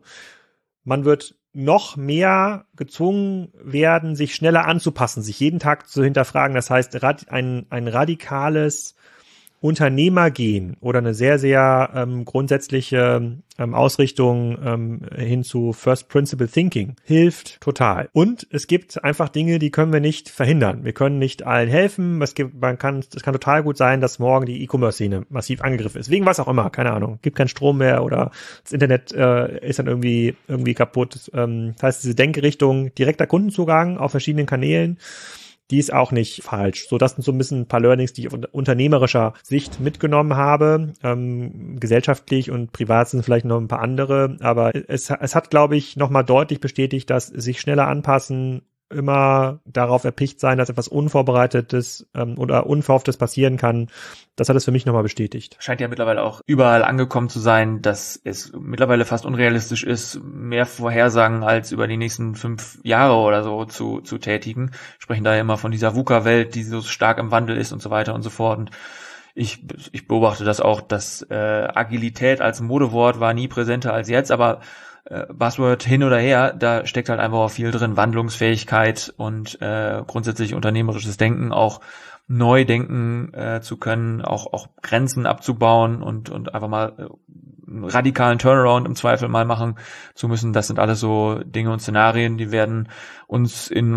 man wird noch mehr gezwungen werden, sich schneller anzupassen, sich jeden Tag zu hinterfragen. Das heißt, ein, ein radikales Unternehmergehen oder eine sehr, sehr ähm, grundsätzliche ähm, Ausrichtung ähm, hin zu First Principle Thinking hilft total. Und es gibt einfach Dinge, die können wir nicht verhindern. Wir können nicht allen helfen. Es gibt, man kann, es kann total gut sein, dass morgen die E-Commerce-Szene massiv angegriffen ist. Wegen was auch immer, keine Ahnung. Gibt keinen Strom mehr oder das Internet äh, ist dann irgendwie irgendwie kaputt. Ähm, das heißt, diese Denkrichtung direkter Kundenzugang auf verschiedenen Kanälen, die ist auch nicht falsch. So, das sind so ein bisschen ein paar Learnings, die ich aus unternehmerischer Sicht mitgenommen habe. Ähm, gesellschaftlich und privat sind vielleicht noch ein paar andere, aber es, es hat, glaube ich, nochmal deutlich bestätigt, dass sich schneller anpassen, immer darauf erpicht sein, dass etwas Unvorbereitetes ähm, oder Unverhofftes passieren kann. Das hat es für mich nochmal bestätigt. Scheint ja mittlerweile auch überall angekommen zu sein, dass es mittlerweile fast unrealistisch ist, mehr Vorhersagen als über die nächsten fünf Jahre oder so zu, zu tätigen. Wir sprechen da ja immer von dieser VUCA-Welt, die so stark im Wandel ist und so weiter und so fort. Und ich, ich beobachte das auch, dass äh, Agilität als Modewort war nie präsenter als jetzt, aber äh, Buzzword hin oder her, da steckt halt einfach auch viel drin, Wandlungsfähigkeit und äh, grundsätzlich unternehmerisches Denken, auch neu denken äh, zu können, auch auch Grenzen abzubauen und und einfach mal äh, einen radikalen Turnaround im Zweifel mal machen zu müssen. Das sind alles so Dinge und Szenarien, die werden uns in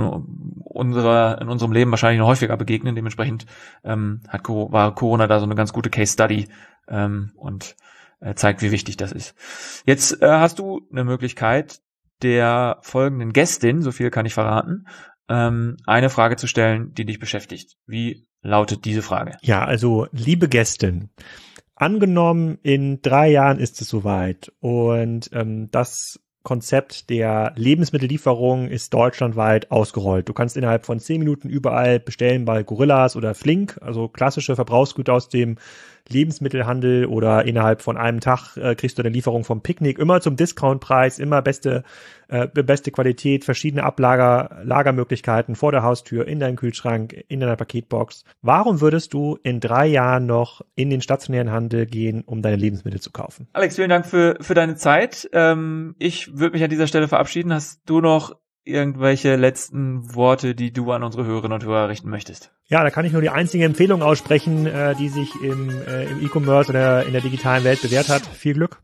unserer in unserem Leben wahrscheinlich noch häufiger begegnen. Dementsprechend ähm, hat war Corona da so eine ganz gute Case Study ähm, und äh, zeigt, wie wichtig das ist. Jetzt äh, hast du eine Möglichkeit, der folgenden Gästin, so viel kann ich verraten, ähm, eine Frage zu stellen, die dich beschäftigt. Wie lautet diese Frage? Ja, also liebe Gästin, angenommen in drei Jahren ist es soweit und ähm, das Konzept der Lebensmittellieferung ist deutschlandweit ausgerollt. Du kannst innerhalb von zehn Minuten überall bestellen bei Gorillas oder Flink, also klassische Verbrauchsgüter aus dem Lebensmittelhandel, oder innerhalb von einem Tag äh, kriegst du eine Lieferung vom Picknick, immer zum Discountpreis, immer beste äh, beste Qualität, verschiedene Ablager, Lagermöglichkeiten vor der Haustür, in deinem Kühlschrank, in deiner Paketbox. Warum würdest du in drei Jahren noch in den stationären Handel gehen, um deine Lebensmittel zu kaufen? Alex, vielen Dank für für deine Zeit. Ähm, ich würde mich an dieser Stelle verabschieden. Hast du noch irgendwelche letzten Worte, die du an unsere Hörerinnen und Hörer richten möchtest? Ja, da kann ich nur die einzige Empfehlung aussprechen, äh, die sich im, äh, im E-Commerce oder in der digitalen Welt bewährt hat. Viel Glück!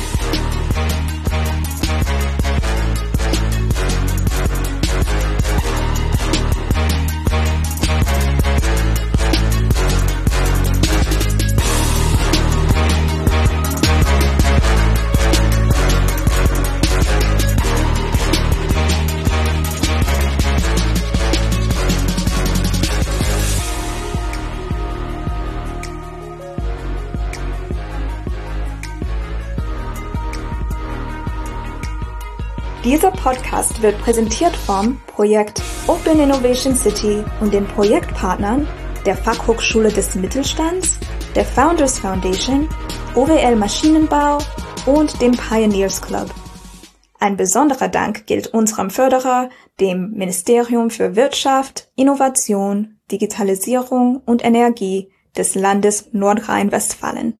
Dieser Podcast wird präsentiert vom Projekt Open Innovation City und den Projektpartnern der Fachhochschule des Mittelstands, der Founders Foundation, O W L Maschinenbau und dem Pioneers Club. Ein besonderer Dank gilt unserem Förderer, dem Ministerium für Wirtschaft, Innovation, Digitalisierung und Energie des Landes Nordrhein-Westfalen.